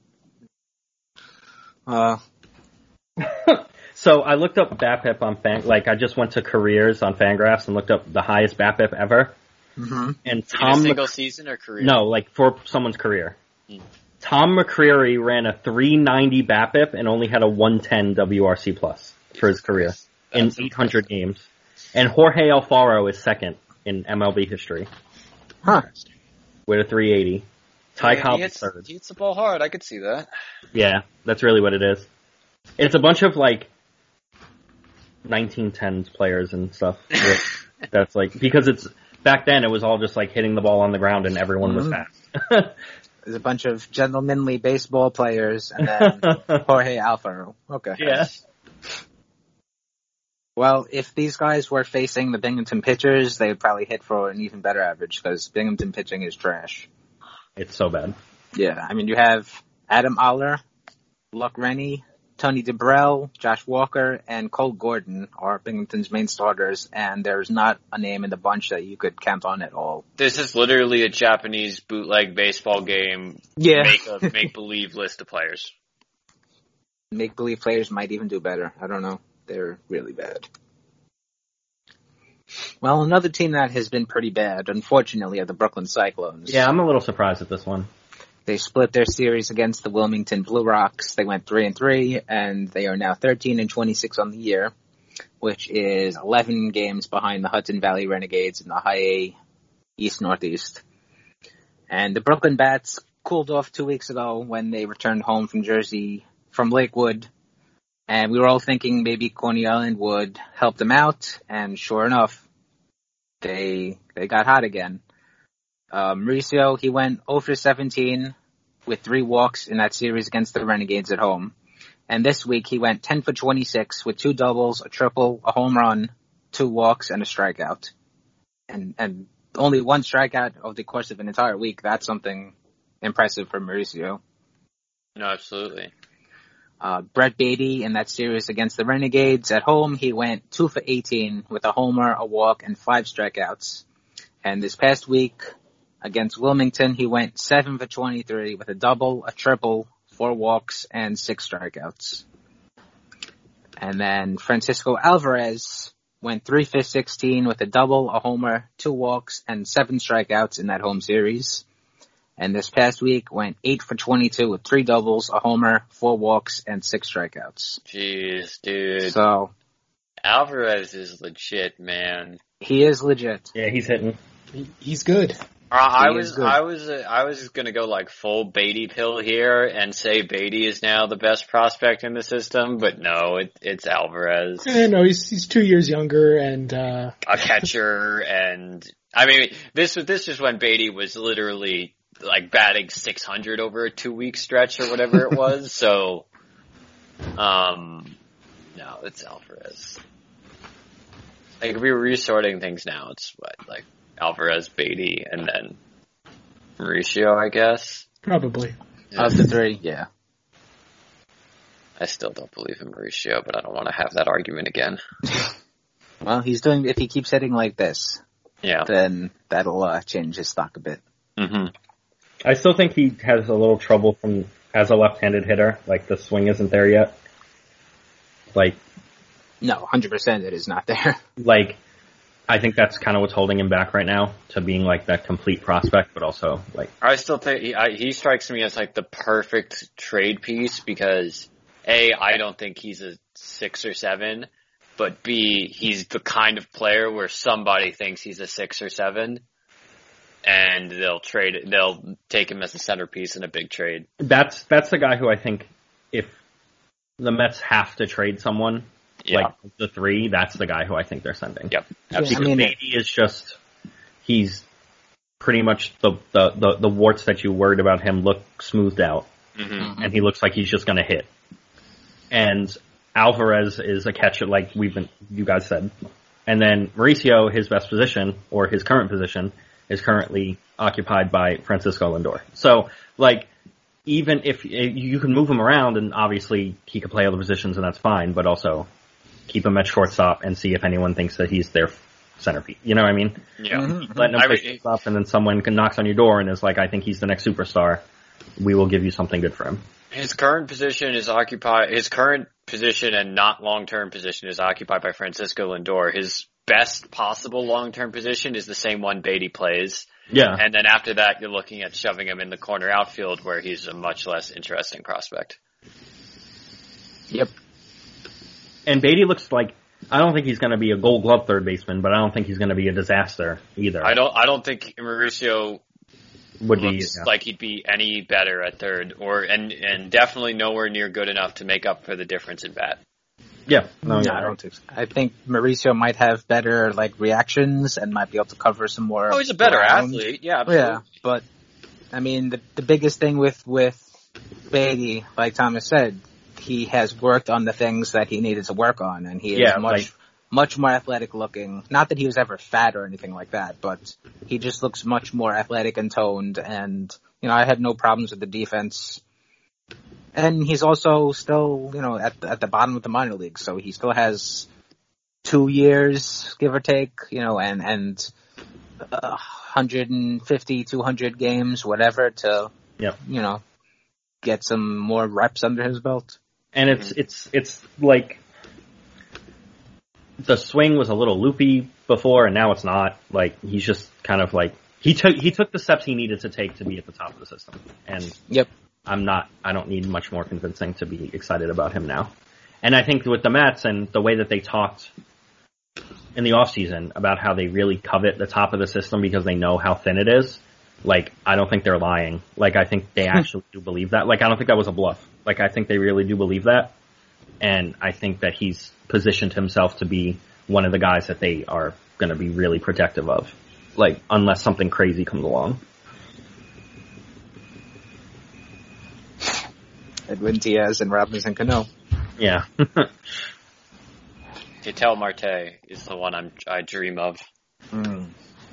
Yeah.
so I looked up BABIP on I just went to careers on Fangraphs and looked up the highest BABIP ever.
Mm-hmm.
And
In a
Tom,
single season or career?
no, like for someone's career. Tom McCreary ran a 390 BABIP and only had a 110 WRC plus for his career in
That's
800 games. And Jorge Alfaro is second in MLB history
Huh.
with a 380. Ty
Yeah,
Cobb
he
is
hits,
third.
he hits the ball hard. I could see that.
Yeah, that's really what it is. It's a bunch of like 1910s players and stuff. That's like, because it's back then it was all just like hitting the ball on the ground and everyone was fast.
There's a bunch of gentlemanly baseball players, and then Jorge Alfaro. Okay.
Yeah.
Well, if these guys were facing the Binghamton pitchers, they would probably hit for an even better average, because Binghamton pitching is trash.
It's so bad.
Yeah, I mean, you have Adam Aller, Luck Rennie, Tony DeBrell, Josh Walker, and Cole Gordon are Binghamton's main starters, and there's not a name in the bunch that you could count on at all.
This is literally a Japanese bootleg baseball game.
Yeah.
Make-believe list of players.
Make-believe players might even do better. I don't know. They're really bad. Well, another team that has been pretty bad, unfortunately, are the Brooklyn Cyclones.
Yeah, I'm a little surprised at this one.
They split their series against the Wilmington Blue Rocks. They went 3-3, and they are now 13-26 on the year, which is 11 games behind the Hudson Valley Renegades in the High A East Northeast. And the Brooklyn Bats cooled off 2 weeks ago when they returned home from Lakewood, and we were all thinking maybe Coney Island would help them out, and sure enough, they got hot again. Mauricio, he went 0 for 17 with 3 walks in that series against the Renegades at home. And this week he went 10 for 26 with 2 doubles, a triple, a home run, 2 walks, and a strikeout. And only 1 strikeout over the course of an entire week. That's something impressive for Mauricio.
No, absolutely.
Brett Beatty in that series against the Renegades at home, he went 2 for 18 with a homer, a walk, and 5 strikeouts. And this past week against Wilmington, he went 7 for 23 with a double, a triple, 4 walks, and 6 strikeouts. And then Francisco Alvarez went 3 for 16 with a double, a homer, 2 walks, and 7 strikeouts in that home series. And this past week went 8 for 22 with 3 doubles, a homer, 4 walks, and 6 strikeouts.
Jeez, dude.
So
Alvarez is legit, man.
he is legit.
Yeah, he's hitting.
He's good.
I
He is
was
good.
gonna go like full Beatty pill here and say Beatty is now the best prospect in the system, but no, it's Alvarez,
No, he's 2 years younger, and
a catcher, and I mean, this is when Beatty was literally like batting 600 over a 2-week stretch or whatever it was. So, no, it's Alvarez. Like if we were resorting things now, it's what, like Alvarez, Beatty, and then Mauricio, I guess.
Probably.
Of the three, yeah.
I still don't believe in Mauricio, but I don't want to have that argument again.
Well, if he keeps hitting like this,
Yeah.
then that'll change his stock a bit.
Mm-hmm.
I still think he has a little trouble as a left-handed hitter. Like, the swing isn't there yet. Like,
No, 100% it is not there.
like, I think that's kind of what's holding him back right now to being like that complete prospect, but also like.
I still think he strikes me as like the perfect trade piece because A, I don't think he's a 6 or 7, but B, he's the kind of player where somebody thinks he's a 6 or 7, and they'll take him as a centerpiece in a big trade.
That's the guy who I think if the Mets have to trade someone, like the three, that's the guy who I think they're sending.
Yep.
Absolutely. Because Beatty is just, he's pretty much the warts that you worried about him look smoothed out.
Mm-hmm.
And he looks like he's just going to hit. And Alvarez is a catcher like you guys said. And then Mauricio, his best position, or his current position, is currently occupied by Francisco Lindor. So, like, even if you can move him around, and obviously he can play other positions, and that's fine, but also keep him at shortstop and see if anyone thinks that he's their centerpiece. You know what I mean?
Yeah.
Mm-hmm.
Letting him play shortstop, and then someone knocks on your door and is like, I think he's the next superstar. We will give you something good for him.
His current position and not long-term position is occupied by Francisco Lindor. His best possible long-term position is the same one Beatty plays.
Yeah.
And then after that, you're looking at shoving him in the corner outfield where he's a much less interesting prospect.
Yep.
And Beatty looks like, I don't think he's going to be a Gold Glove third baseman, but I don't think he's going to be a disaster either.
I don't think Mauricio
would
looks like he'd be any better at third, and definitely nowhere near good enough to make up for the difference in bat.
Yeah.
No, I don't think so. I think Mauricio might have better like reactions and might be able to cover some more.
Oh, he's a better
ground.
athlete. Yeah, absolutely.
Yeah, but I mean the biggest thing with Beatty, like Thomas said, he has worked on the things that he needed to work on, and he is much more athletic looking. Not that he was ever fat or anything like that, but he just looks much more athletic and toned. And I had no problems with the defense. And he's also still, at the bottom of the minor leagues, so he still has 2 years, give or take, and 150, 200 games, whatever, to, get some more reps under his belt.
And it's like the swing was a little loopy before, and now it's not. Like he's just kind of like he took the steps he needed to take to be at the top of the system, and
yep.
I don't need much more convincing to be excited about him now. And I think with the Mets and the way that they talked in the offseason about how they really covet the top of the system because they know how thin it is, like, I don't think they're lying. Like, I think they actually do believe that. Like, I don't think that was a bluff. Like, I think they really do believe that. And I think that he's positioned himself to be one of the guys that they are going to be really protective of. Like, unless something crazy comes along.
Edwin Diaz and Robinson Cano.
Yeah.
Ketel Marte is the one I dream of.
Mm.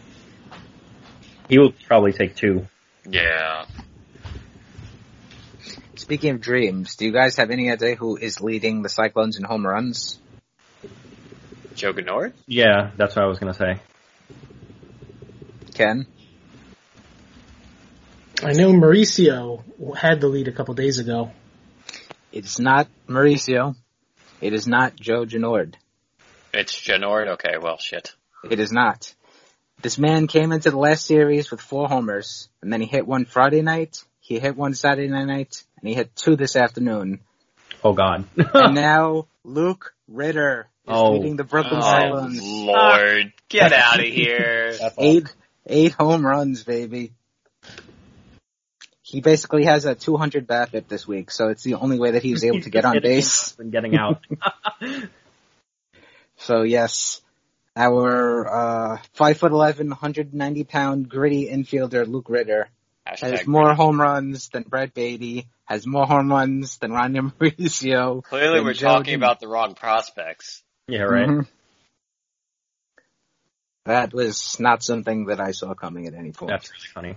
He will probably take 2.
Yeah.
Speaking of dreams, do you guys have any idea who is leading the Cyclones in home runs?
Joe Gennard?
Yeah, that's what I was going to say.
Ken?
I know Mauricio had the lead a couple days ago.
It's not Mauricio. It is not Joe Gennard.
It's Gennard? Okay, well, shit.
It is not. This man came into the last series with 4 homers, and then he hit one Friday night, he hit one Saturday night, and he hit 2 this afternoon.
Oh, God.
And now Luke Ritter is leading the Brooklyn Cyclones.
Oh, Lord. Get out of here.
8 home runs, baby. He basically has a 200 BABIP this week, so it's the only way that he was able to get on base.
And getting out.
So yes, Our 5'11", 190-pound gritty infielder Luke Ritter has more home runs than Brett Beatty, has more home runs than Ronnie Mauricio.
Clearly we're talking about the wrong prospects.
Yeah, right.
Mm-hmm. That was not something that I saw coming at any point.
That's really funny.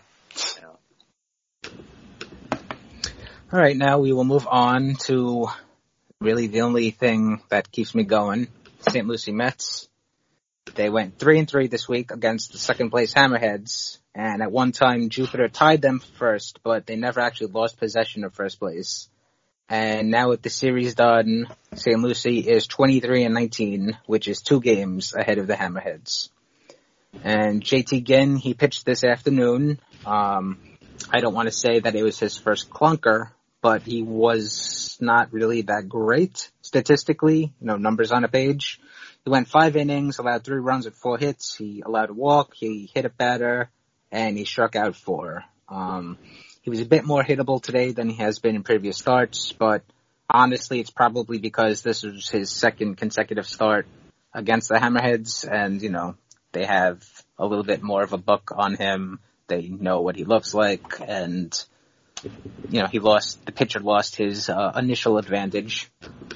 All right, now we will move on to really the only thing that keeps me going, St. Lucie Mets. They went 3-3 this week against the second place Hammerheads, and at one time Jupiter tied them for first, but they never actually lost possession of first place. And now with the series done, St. Lucie is 23-19, which is 2 games ahead of the Hammerheads. And JT Ginn, he pitched this afternoon. I don't want to say that it was his first clunker, but he was not really that great statistically, numbers on a page. He went 5 innings, allowed 3 runs with 4 hits. He allowed a walk, he hit a batter, and he struck out 4. He was a bit more hittable today than he has been in previous starts, but honestly, it's probably because this was his second consecutive start against the Hammerheads, and, they have a little bit more of a book on him. They know what he looks like, and, the pitcher lost his initial advantage.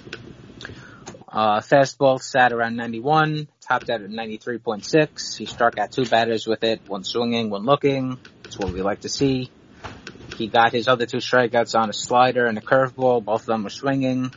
Fastball sat around 91, topped out at 93.6. He struck out 2 batters with it, 1 swinging, 1 looking. That's what we like to see. He got his other 2 strikeouts on a slider and a curveball. Both of them were swinging.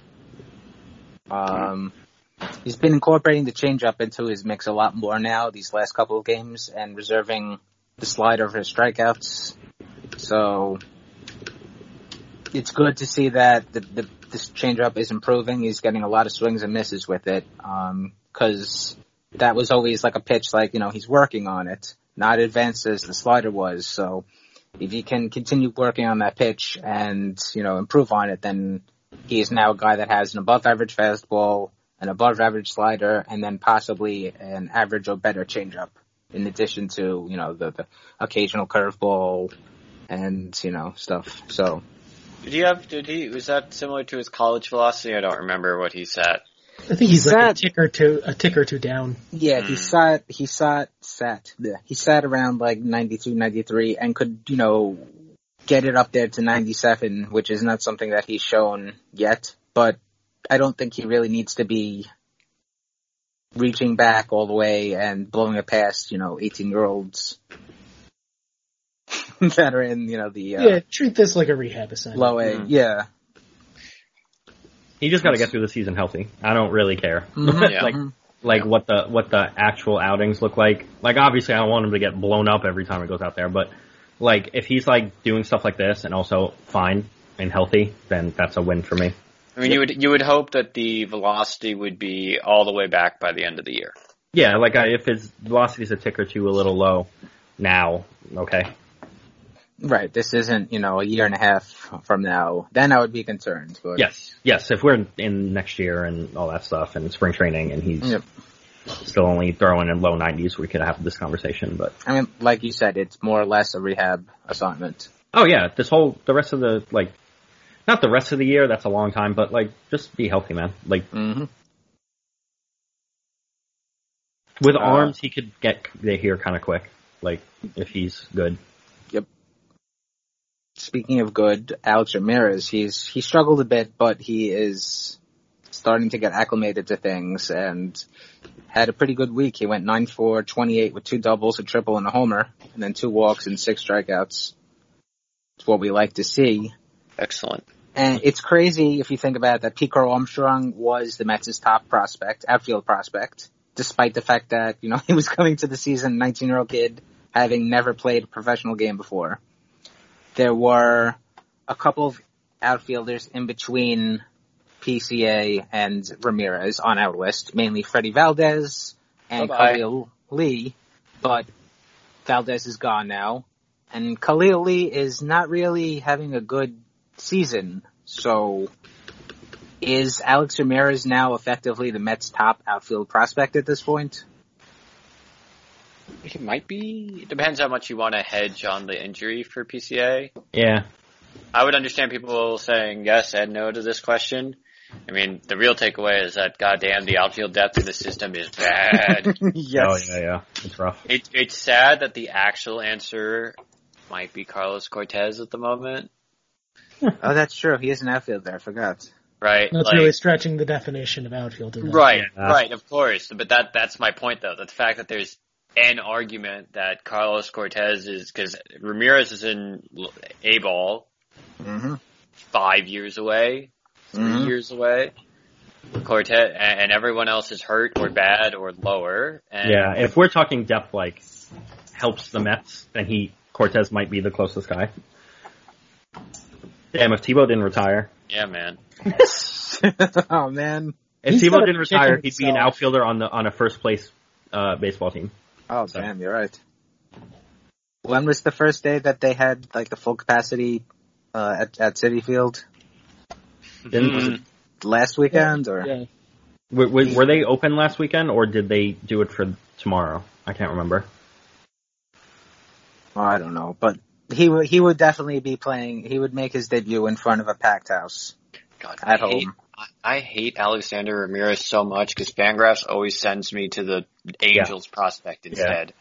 He's been incorporating the changeup into his mix a lot more now these last couple of games and reserving the slider for his strikeouts. So it's good to see that this changeup is improving. He's getting a lot of swings and misses with it, because that was always like a pitch he's working on it, not advanced as the slider was. So if he can continue working on that pitch and, improve on it, then he is now a guy that has an above average fastball, an above average slider, and then possibly an average or better changeup in addition to, the occasional curveball and, stuff. So.
Was that similar to his college velocity? I don't remember what he set.
I think he's like a tick or two down.
Yeah, he sat around like 92, 93 and could, get it up there to 97, which is not something that he's shown yet, but I don't think he really needs to be reaching back all the way and blowing it past, 18-year-olds that are in,
treat this like a rehab assignment.
Low A, yeah.
He just got to get through the season healthy. I don't really care.
Mm-hmm.
Like what the actual outings look like. Like obviously I don't want him to get blown up every time he goes out there, but like if he's like doing stuff like this and also fine and healthy, then that's a win for me.
I mean, you would hope that the velocity would be all the way back by the end of the year.
Yeah, if his velocity is a tick or two a little low now, okay.
Right, this isn't, a year and a half from now. Then I would be concerned. But...
Yes, if we're in next year and all that stuff and spring training and he's still only throwing in low 90s, we could have this conversation, but... I mean,
like you said, it's more or less a rehab assignment.
Oh yeah, the rest of the, not the rest of the year, that's a long time, but, just be healthy, man.
Mm-hmm.
With arms, he could get here kind of quick, if he's good.
Yep. Speaking of good, Alex Ramirez, he struggled a bit, but he is starting to get acclimated to things and had a pretty good week. He went 9-for 28 with 2 doubles, a triple, and a homer, and then 2 walks and 6 strikeouts. It's what we like to see.
Excellent.
And it's crazy if you think about it, that Pete Crow Armstrong was the Mets' top prospect, outfield prospect, despite the fact that, he was coming to the season, 19-year-old kid, having never played a professional game before. There were a couple of outfielders in between PCA and Ramirez on our list, mainly Freddie Valdez and Khalil Lee, but Valdez is gone now, and Khalil Lee is not really having a good season, so is Alex Ramirez now effectively the Mets' top outfield prospect at this point?
It might be. It depends how much you want to hedge on the injury for PCA.
Yeah.
I would understand people saying yes and no to this question. I mean, the real takeaway is that goddamn the outfield depth in the system is bad.
Yes.
Oh, yeah. It's rough.
It's sad that the actual answer might be Carlos Cortez at the moment.
Oh, that's true. He is an outfielder. I forgot.
Right?
That's really stretching the definition of outfielder.
Right,
Yeah.
right, of course. But that's my point, though. The fact that there's an argument that Carlos Cortez is, because Ramirez is in A-ball, 5 years away, 3 years away. Cortez and everyone else is hurt or bad or lower. And
Yeah, if we're talking depth, like, helps the Mets, then Cortez might be the closest guy. Damn, if Tebow didn't retire.
Yeah, man.
Oh man.
If
He's
Tebow
got a
didn't retire,
chicken
he'd be an
himself.
outfielder on a first place baseball team.
Oh damn, you're right. When was the first day that they had like the full capacity at Citi Field? Was it last weekend or?
Yeah.
Were they open last weekend, or did they do it for tomorrow? I can't remember.
Oh, I don't know, but he would definitely be playing. He would make his debut in front of a packed house
God,
at home.
I hate Alexander Ramirez so much because Fangraphs always sends me to the Angels prospect instead.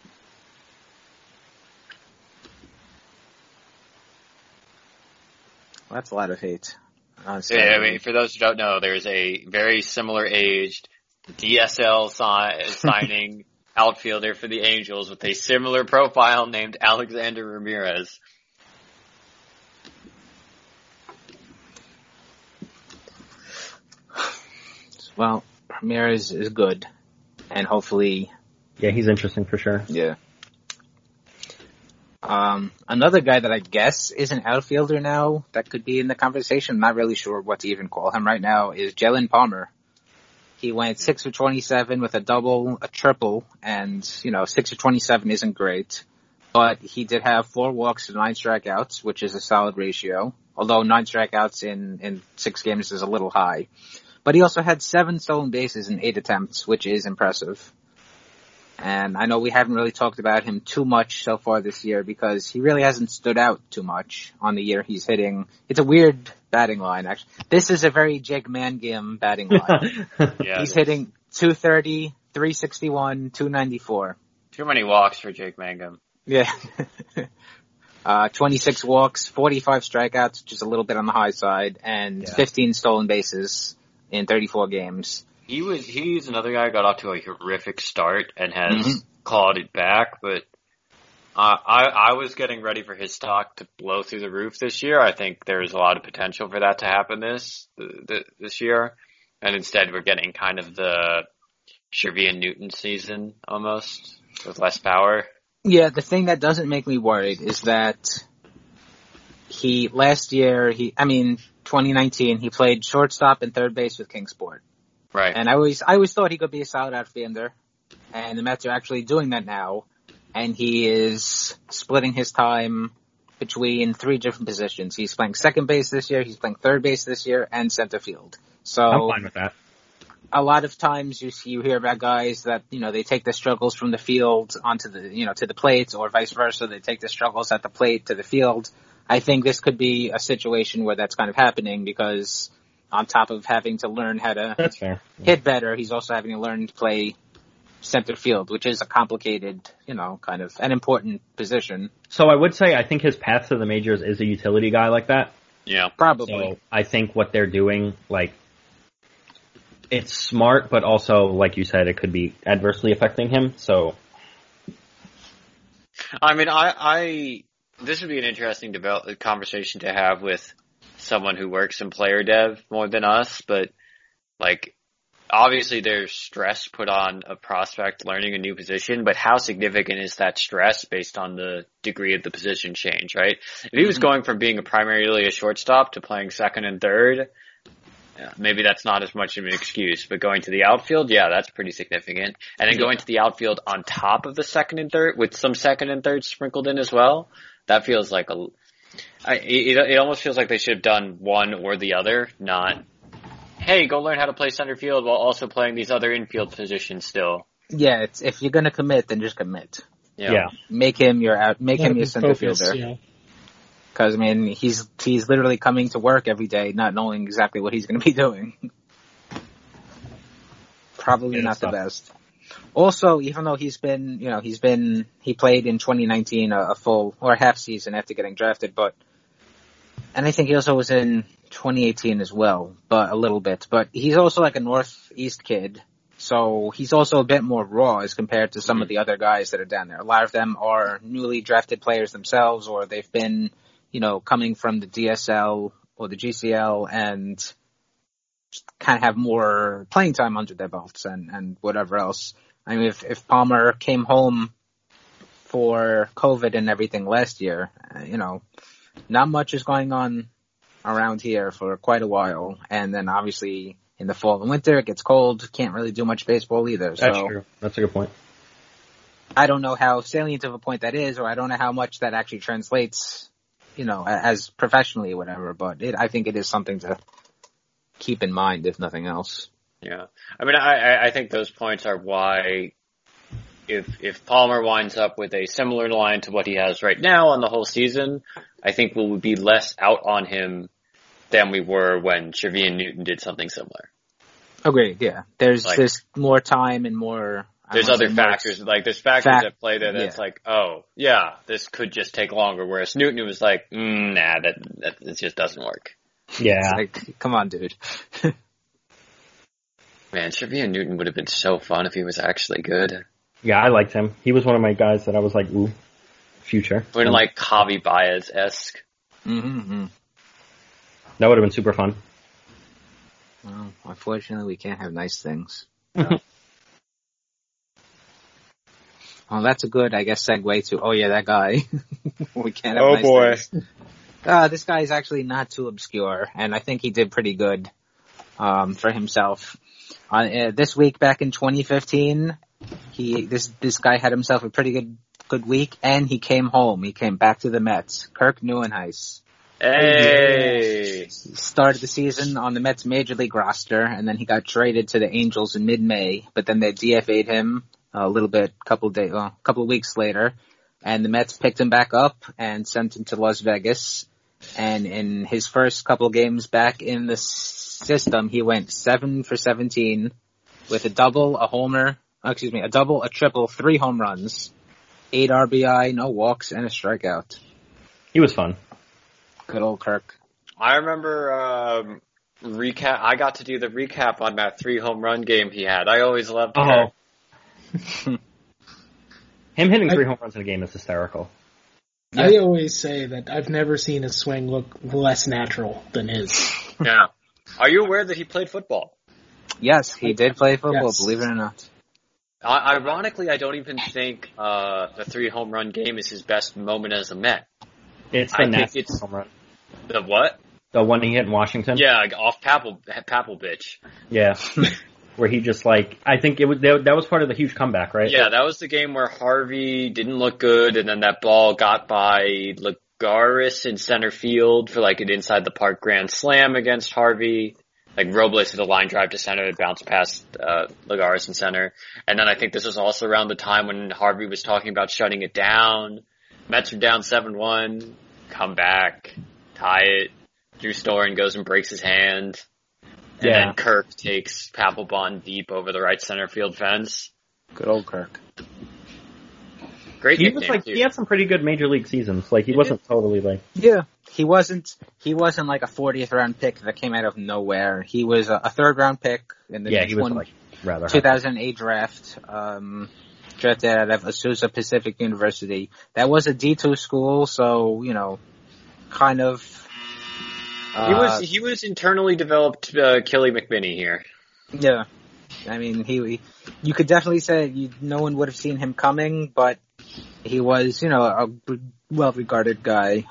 Well, that's a lot of hate.
Yeah, I mean, for those who don't know, there's a very similar aged DSL signing outfielder for the Angels with a similar profile named Alexander Ramirez.
Well, Ramirez is good, and hopefully,
Yeah, he's interesting for sure.
yeah. Another guy that I guess is an outfielder now that could be in the conversation, I'm not really sure what to even call him right now, is Jalen Palmer. He went 6 for 27 with a double, a triple, and, 6 for 27 isn't great. But he did have 4 walks and 9 strikeouts, which is a solid ratio. Although 9 strikeouts in 6 games is a little high. But he also had 7 stolen bases in 8 attempts, which is impressive. And I know we haven't really talked about him too much so far this year because he really hasn't stood out too much on the year he's hitting. It's a weird batting line, actually. This is a very Jake Mangum batting line.
Yeah,
He's hitting 230, 361, 294.
too many walks for Jake Mangum.
Yeah. 26 walks, 45 strikeouts, which is a little bit on the high side, and 15 stolen bases in 34 games.
He's another guy who got off to a horrific start and has clawed it back, but I was getting ready for his stock to blow through the roof this year. I think there's a lot of potential for that to happen this year, and instead we're getting kind of the Shervian Newton season almost with less power.
Yeah, the thing that doesn't make me worried is that last year, 2019, he played shortstop and third base with Kingsport.
Right.
And I always thought he could be a solid outfielder, and the Mets are actually doing that now, and he is splitting his time between 3 different positions. He's playing second base this year, he's playing third base this year, and center field. So
I'm fine with that.
A lot of times you hear about guys that, they take the struggles from the field onto the, to the plate, or vice versa. They take the struggles at the plate to the field. I think this could be a situation where that's kind of happening because on top of having to learn how to
That's fair.
hit better, he's also having to learn to play center field, which is a complicated, kind of an important position.
So I would say I think his path to the majors is a utility guy like that.
Yeah.
Probably.
So I think what they're doing, it's smart, but also, like you said, it could be adversely affecting him. So,
I mean, this would be an interesting conversation to have with someone who works in player dev more than us, but obviously there's stress put on a prospect learning a new position, but how significant is that stress based on the degree of the position change, right? If he was going from being primarily a shortstop to playing second and third, maybe that's not as much of an excuse, but going to the outfield, yeah, that's pretty significant. And then going to the outfield on top of the second and third, with some second and third sprinkled in as well, that feels like it almost feels like they should have done one or the other, not, hey, go learn how to play center field while also playing these other infield positions still.
Yeah, if you're going to commit, then just commit.
yeah.
Make him your center
Focus,
fielder.
yeah.
Because, I mean, he's literally coming to work every day not knowing exactly what he's going to be doing. Probably not the best. Also, even though he played in 2019 a full or half season after getting drafted, and I think he also was in 2018 as well, but a little bit. But he's also like a Northeast kid, so he's also a bit more raw as compared to some of the other guys that are down there. A lot of them are newly drafted players themselves, or they've been, coming from the DSL or the GCL and kind of have more playing time under their belts and whatever else. I mean, if Palmer came home for COVID and everything last year, not much is going on around here for quite a while. And then obviously in the fall and winter, it gets cold. Can't really do much baseball either.
That's true. That's a good point.
I don't know how salient of a point that is, or I don't know how much that actually translates, as professionally or whatever. But I think it is something to keep in mind, if nothing else.
Yeah. I mean, I think those points are why if Palmer winds up with a similar line to what he has right now on the whole season, I think we'll be less out on him than we were when Trevian Newton did something similar.
Agreed, yeah. There's more time and more...
There's other factors, there's factors at play there that's this could just take longer, whereas Newton was like, nah, that just doesn't work.
Yeah. Come on, dude.
Man, Trevian Newton would have been so fun if he was actually good.
Yeah, I liked him. He was one of my guys that I was like, ooh, future.
But like Javi Baez-esque.
Mm-hmm.
That would have been super fun.
Well, unfortunately, we can't have nice things. Well, that's a good, I guess, segue to, that guy. We can't have nice things. This guy is actually not too obscure, and I think he did pretty good for himself. This week back in 2015, this guy had himself a pretty good week, and he came home. He came back to the Mets. Kirk Nieuwenhuis.
Hey!
Started the season on the Mets Major League roster, and then he got traded to the Angels in mid-May, but then they DFA'd him a couple of weeks later, and the Mets picked him back up and sent him to Las Vegas. And in his first couple of games back in the system, he went 7 for 17 with a double, a triple, 3 home runs, 8 RBI, no walks, and a strikeout.
He was fun.
Good old Kirk.
I remember I got to do the recap on that 3 home run game he had. I always loved Kirk.
Him hitting 3 home runs in a game is hysterical.
Yeah. I always say that I've never seen a swing look less natural than his.
Yeah. Are you aware that he played football?
Yes, he did play football, believe it or not.
Ironically, I don't even think the 3 home run game is his best moment as a Met.
It's the nasty home run.
The what?
The one he hit in Washington?
Yeah, off Papel bitch.
Yeah. Where he just I think that was part of the huge comeback, right?
Yeah, that was the game where Harvey didn't look good, and then that ball got by Lagares in center field for an inside the park grand slam against Harvey. Robles hit a line drive to center, it bounced past Lagares in center. And then I think this was also around the time when Harvey was talking about shutting it down. Mets are down 7-1, come back, tie it. Drew Storen goes and breaks his hand. And then Kirk takes Papelbon deep over the right center field fence.
Good old Kirk.
Great nickname,
he had some pretty good major league seasons. He wasn't totally
Yeah. He wasn't like a 40th round pick that came out of nowhere. He was a 3rd round pick in the 2008 draft. Drafted out of Azusa Pacific University. That was a D2 school, so, kind of.
He was internally developed Killy McMinney here.
Yeah. I mean, you could definitely say no one would have seen him coming, but he was, a well-regarded guy.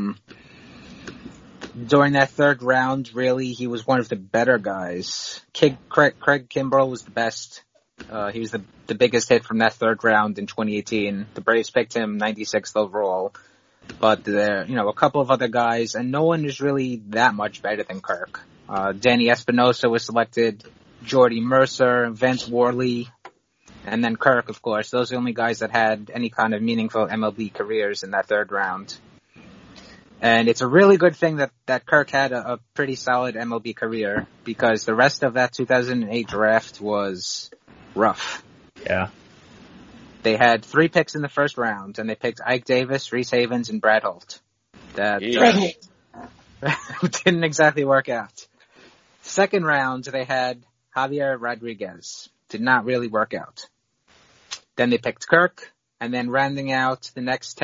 During that 3rd round, really, he was one of the better guys. Craig Kimbrell was the best. He was the biggest hit from that 3rd round in 2018. The Braves picked him 96th overall. But there, a couple of other guys, and no one is really that much better than Kirk. Danny Espinosa was selected, Jordy Mercer, Vance Worley, and then Kirk, of course. Those are the only guys that had any kind of meaningful MLB careers in that 3rd round. And it's a really good thing that Kirk had a pretty solid MLB career, because the rest of that 2008 draft was rough.
Yeah.
They had 3 picks in the first round, and they picked Ike Davis, Reese Havens, and Brad Holt. That didn't exactly work out. Second round, they had Javier Rodriguez. Did not really work out. Then they picked Kirk, and then rounding out the next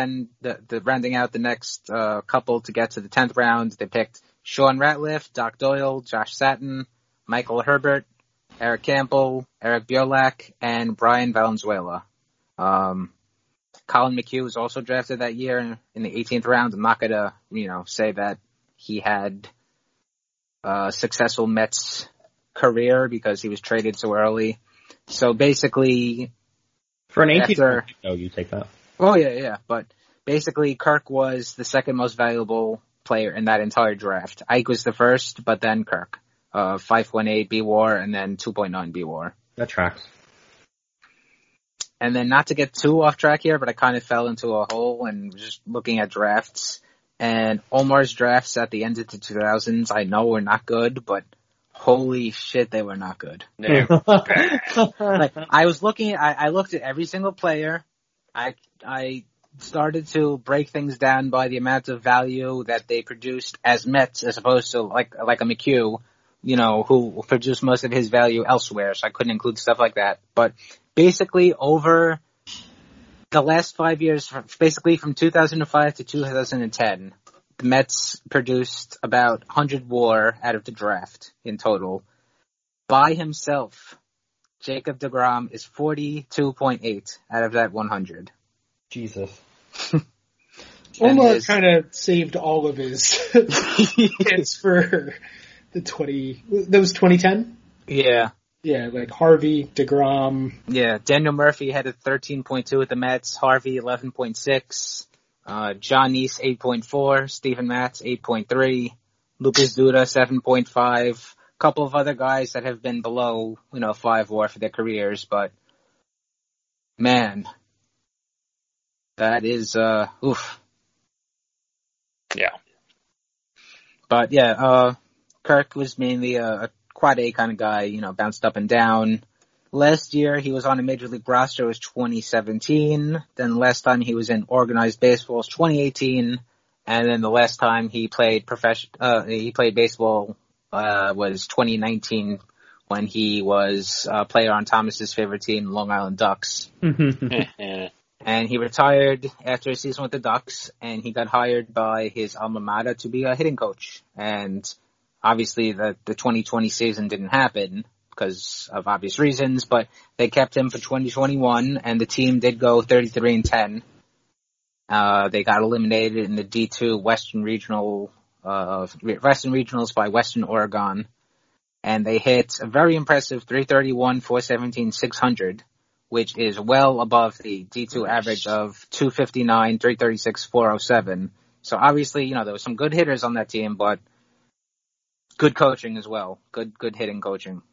couple to get to the 10th round, they picked Sean Ratliff, Doc Doyle, Josh Satin, Michael Herbert, Eric Campbell, Eric Biolak, and Brian Valenzuela. Colin McHugh was also drafted that year in the 18th round. I'm not gonna, say that he had a successful Mets career because he was traded so early. So basically,
for an 18th, you take that.
Oh yeah. But basically, Kirk was the second most valuable player in that entire draft. Ike was the first, but then Kirk. 5.8 B-WAR and then 2.9 B-WAR.
That tracks.
And then not to get too off track here, but I kind of fell into a hole and was just looking at drafts. And Omar's drafts at the end of the 2000s, I know were not good, but holy shit, they were not good.
No.
Like, I looked at every single player. I started to break things down by the amount of value that they produced as Mets, as opposed to like a McHugh, who produced most of his value elsewhere. So I couldn't include stuff like that. But basically, over the last 5 years, basically from 2005 to 2010, the Mets produced about 100 WAR out of the draft in total. By himself, Jacob deGrom is 42.8 out of that 100.
Jesus.
Omar kind of saved all of his hits for the 2010?
Yeah.
Yeah, like Harvey, deGrom.
Yeah, Daniel Murphy had a 13.2 at the Mets, Harvey 11.6, John East 8.4, Stephen Matz 8.3, Lucas Duda 7.5, a couple of other guys that have been below, 5 WAR for their careers, but man, that is, oof.
Yeah.
But yeah, Kirk was mainly a quad A kind of guy, bounced up and down. Last year he was on a major league roster was 2017. Then last time he was in organized baseball was 2018. And then the last time he played baseball, was 2019 when he was a player on Thomas's favorite team, Long Island Ducks. And he retired after a season with the Ducks, and he got hired by his alma mater to be a hitting coach. And obviously the 2020 season didn't happen because of obvious reasons, but they kept him for 2021, and the team did go 33-10. They got eliminated in the D2 Western Regionals by Western Oregon, and they hit a very impressive 331, 417, 600, which is well above the D2 average of 259, 336, 407. So obviously, there was some good hitters on that team, but good coaching as well. Good hitting coaching.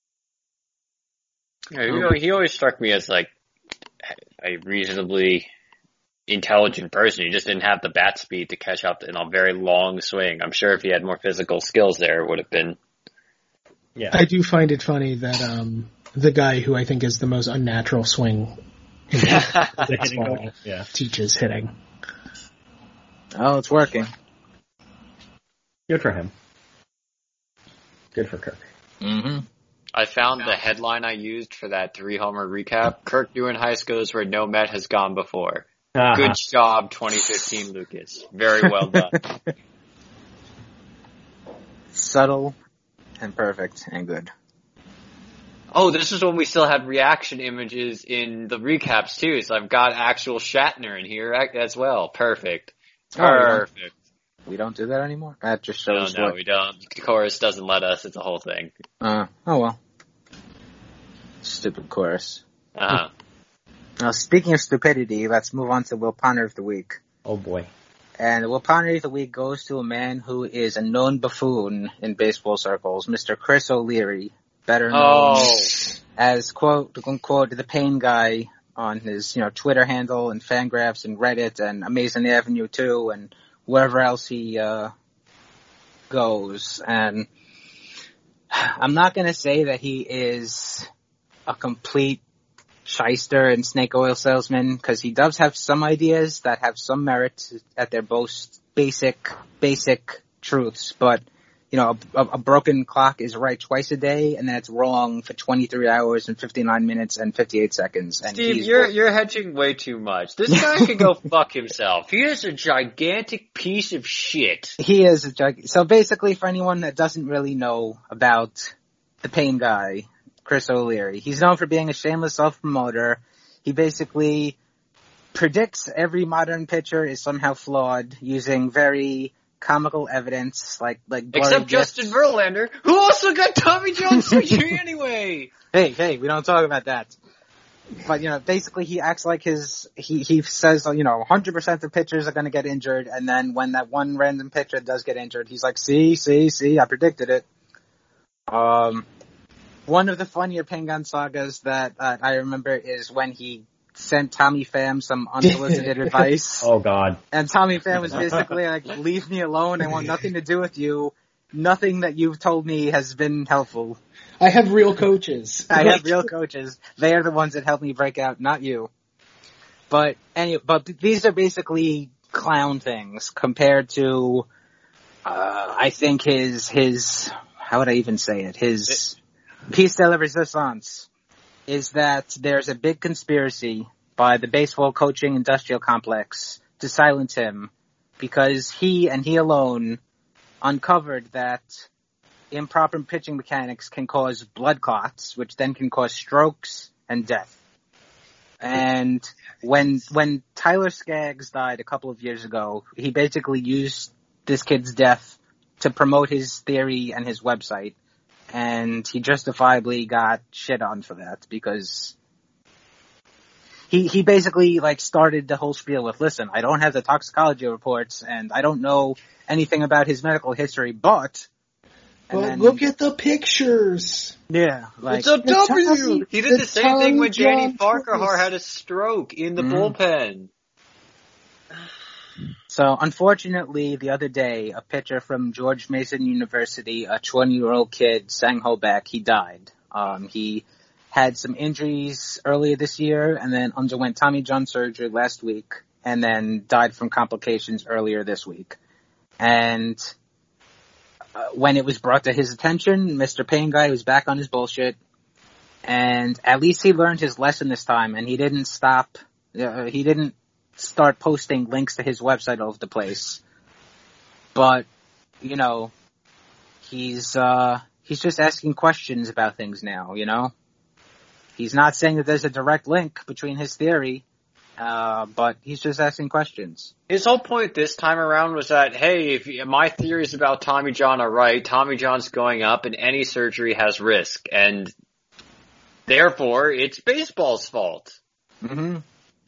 Yeah, he always struck me as like a reasonably intelligent person. He just didn't have the bat speed to catch up in a very long swing. I'm sure if he had more physical skills there, it would have been.
Yeah. I do find it funny that the guy who I think is the most unnatural swing in baseball teaches hitting.
Oh, it's working.
Good for him. Good for Kirk.
Mm-hmm.
I found the headline I used for that 3-homer recap. Kirk Nieuwenhuis goes where no Met has gone before. Good job, 2015, Lucas. Very well done.
Subtle and perfect and good.
Oh, this is when we still had reaction images in the recaps too, so I've got actual Shatner in here as well. Perfect. Perfect.
We don't do that anymore? That just shows
No, we don't. Chorus doesn't let us. It's a whole thing.
Oh well. Stupid Chorus.
Uh-huh.
Now, speaking of stupidity, let's move on to Will Ponder of the Week.
Oh boy.
And the Will Ponder of the Week goes to a man who is a known buffoon in baseball circles, Mr. Chris O'Leary, better known as, quote, unquote, the pain guy on his, Twitter handle and Fangraphs and Reddit and Amazing Avenue too, and wherever else he goes. And I'm not going to say that he is a complete shyster and snake oil salesman, because he does have some ideas that have some merit at their most basic truths. But, you know, a broken clock is right twice a day, and then it's wrong for 23 hours and 59 minutes and 58 seconds. And
Steve, you're hedging way too much. This guy can go fuck himself. He is a gigantic piece of shit.
He is so basically, for anyone that doesn't really know about the Pain guy, Chris O'Leary, he's known for being a shameless self-promoter. He basically predicts every modern pitcher is somehow flawed using very comical evidence, like
except Justin Verlander, who also got Tommy John surgery anyway.
Hey, we don't talk about that. But, you know, basically he acts like he says, you know, 100% of pitchers are going to get injured, and then when that one random pitcher does get injured, he's like, see, I predicted it. One of the funnier Penguin sagas that I remember is when he sent Tommy Pham some unsolicited advice.
Oh, God.
And Tommy Pham was basically like, leave me alone, I want nothing to do with you. Nothing that you've told me has been helpful.
I have real coaches.
I have real coaches. They are the ones that help me break out, not you. But these are basically clown things compared to, I think his, how would I even say it? His piece de la resistance is that there's a big conspiracy by the baseball coaching industrial complex to silence him, because he and he alone uncovered that improper pitching mechanics can cause blood clots, which then can cause strokes and death. And when Tyler Skaggs died a couple of years ago, he basically used this kid's death to promote his theory and his website. And he justifiably got shit on for that, because he basically like started the whole spiel with, listen, I don't have the toxicology reports and I don't know anything about his medical history, but
look at the pictures.
Yeah, like
it's a W. He did the same thing when Danny Farquhar had a stroke in the bullpen.
So, unfortunately, the other day, a pitcher from George Mason University, a 20-year-old kid, Sang-Ho Baek, he died. He had some injuries earlier this year and then underwent Tommy John surgery last week and then died from complications earlier this week. And when it was brought to his attention, Mr. Pain Guy was back on his bullshit. And at least he learned his lesson this time, and he didn't start posting links to his website all over the place. But, you know, he's just asking questions about things now, you know? He's not saying that there's a direct link between his theory, but he's just asking questions.
His whole point this time around was that, hey, if my theories about Tommy John are right, Tommy John's going up and any surgery has risk, and therefore it's baseball's fault.
Mm-hmm.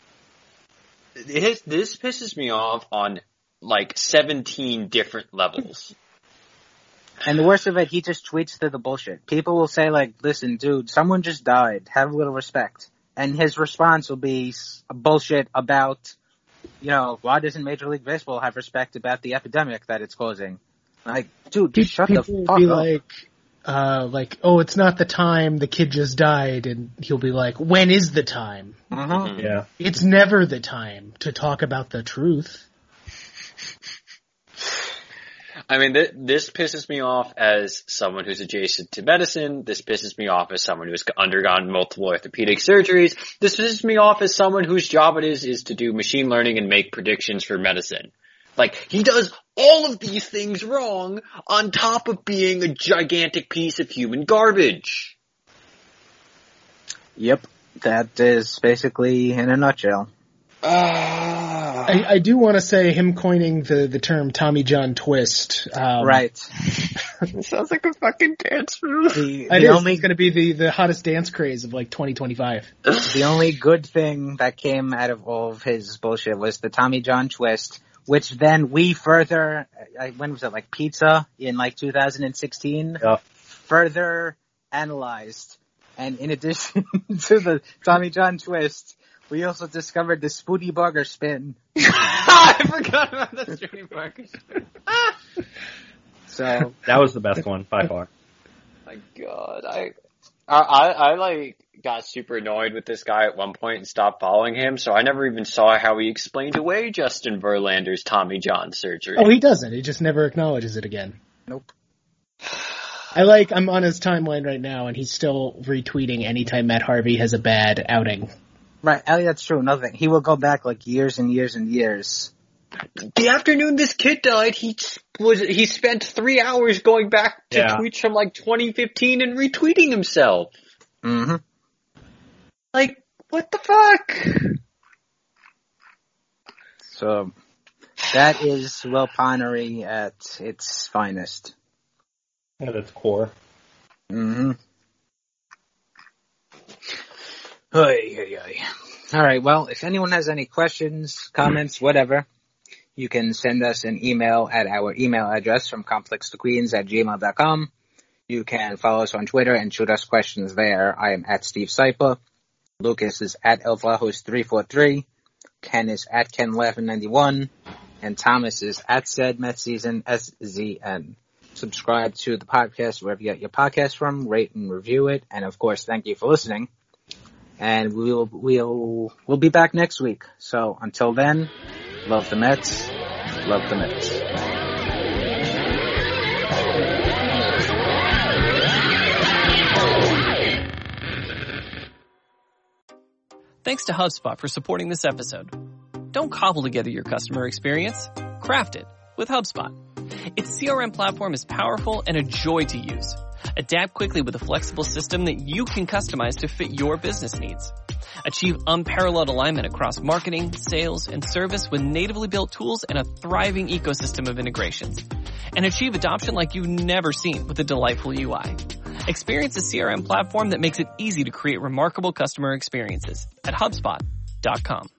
This pisses me off on like 17 different levels.
And the worst of it, he just tweets through the bullshit. People will say like, listen, dude, someone just died. Have a little respect. And his response will be bullshit about, you know, why doesn't Major League Baseball have respect about the epidemic that it's causing? Like, dude, shut the fuck up.
Like, oh, it's not the time, the kid just died, and he'll be like, when is the time?
Mm-hmm.
Yeah.
It's never the time to talk about the truth.
I mean, this pisses me off as someone who's adjacent to medicine. This pisses me off as someone who's undergone multiple orthopedic surgeries. This pisses me off as someone whose job it is to do machine learning and make predictions for medicine. Like, he does all of these things wrong on top of being a gigantic piece of human garbage.
Yep, that is basically in a nutshell.
I do want to say him coining the term Tommy John twist.
Right.
It sounds like a fucking dance move.
It's going to be the hottest dance craze of like 2025.
The only good thing that came out of all of his bullshit was the Tommy John twist, which then we further, when was it, like Pizza in like 2016?
Yep.
Further analyzed. And in addition to the Tommy John twist, we also discovered the Spooty Bugger spin.
I forgot forgot about the Tony Parker shirt.
So
That was the best one by far.
My God, I like got super annoyed with this guy at one point and stopped following him, so I never even saw how he explained away Justin Verlander's Tommy John surgery.
Oh, he doesn't. He just never acknowledges it again.
nope.
I'm on his timeline right now, and he's still retweeting anytime Matt Harvey has a bad outing.
Right, that's true. Nothing. He will go back like years and years and years.
The afternoon this kid died, he spent 3 hours going back to tweets from like 2015 and retweeting himself.
Mm-hmm.
Like, what the fuck?
So that is Will Connery at its finest.
At its core.
Mm-hmm. All right, well, if anyone has any questions, comments, whatever, you can send us an email at our email address from complextoqueens@gmail.com. You can follow us on Twitter and shoot us questions there. I am at Steve Saipa. Lucas is at Elvlahos343. Ken is at KenLaughing91. And Thomas is at SaidMetSeason, SZN. Subscribe to the podcast wherever you get your podcast from. Rate and review it. And of course, thank you for listening. And we'll be back next week. So until then, love the Mets. Love the Mets.
Thanks to HubSpot for supporting this episode. Don't cobble together your customer experience. Craft it with HubSpot. Its CRM platform is powerful and a joy to use. Adapt quickly with a flexible system that you can customize to fit your business needs. Achieve unparalleled alignment across marketing, sales, and service with natively built tools and a thriving ecosystem of integrations. And achieve adoption like you've never seen with a delightful UI. Experience a CRM platform that makes it easy to create remarkable customer experiences at HubSpot.com.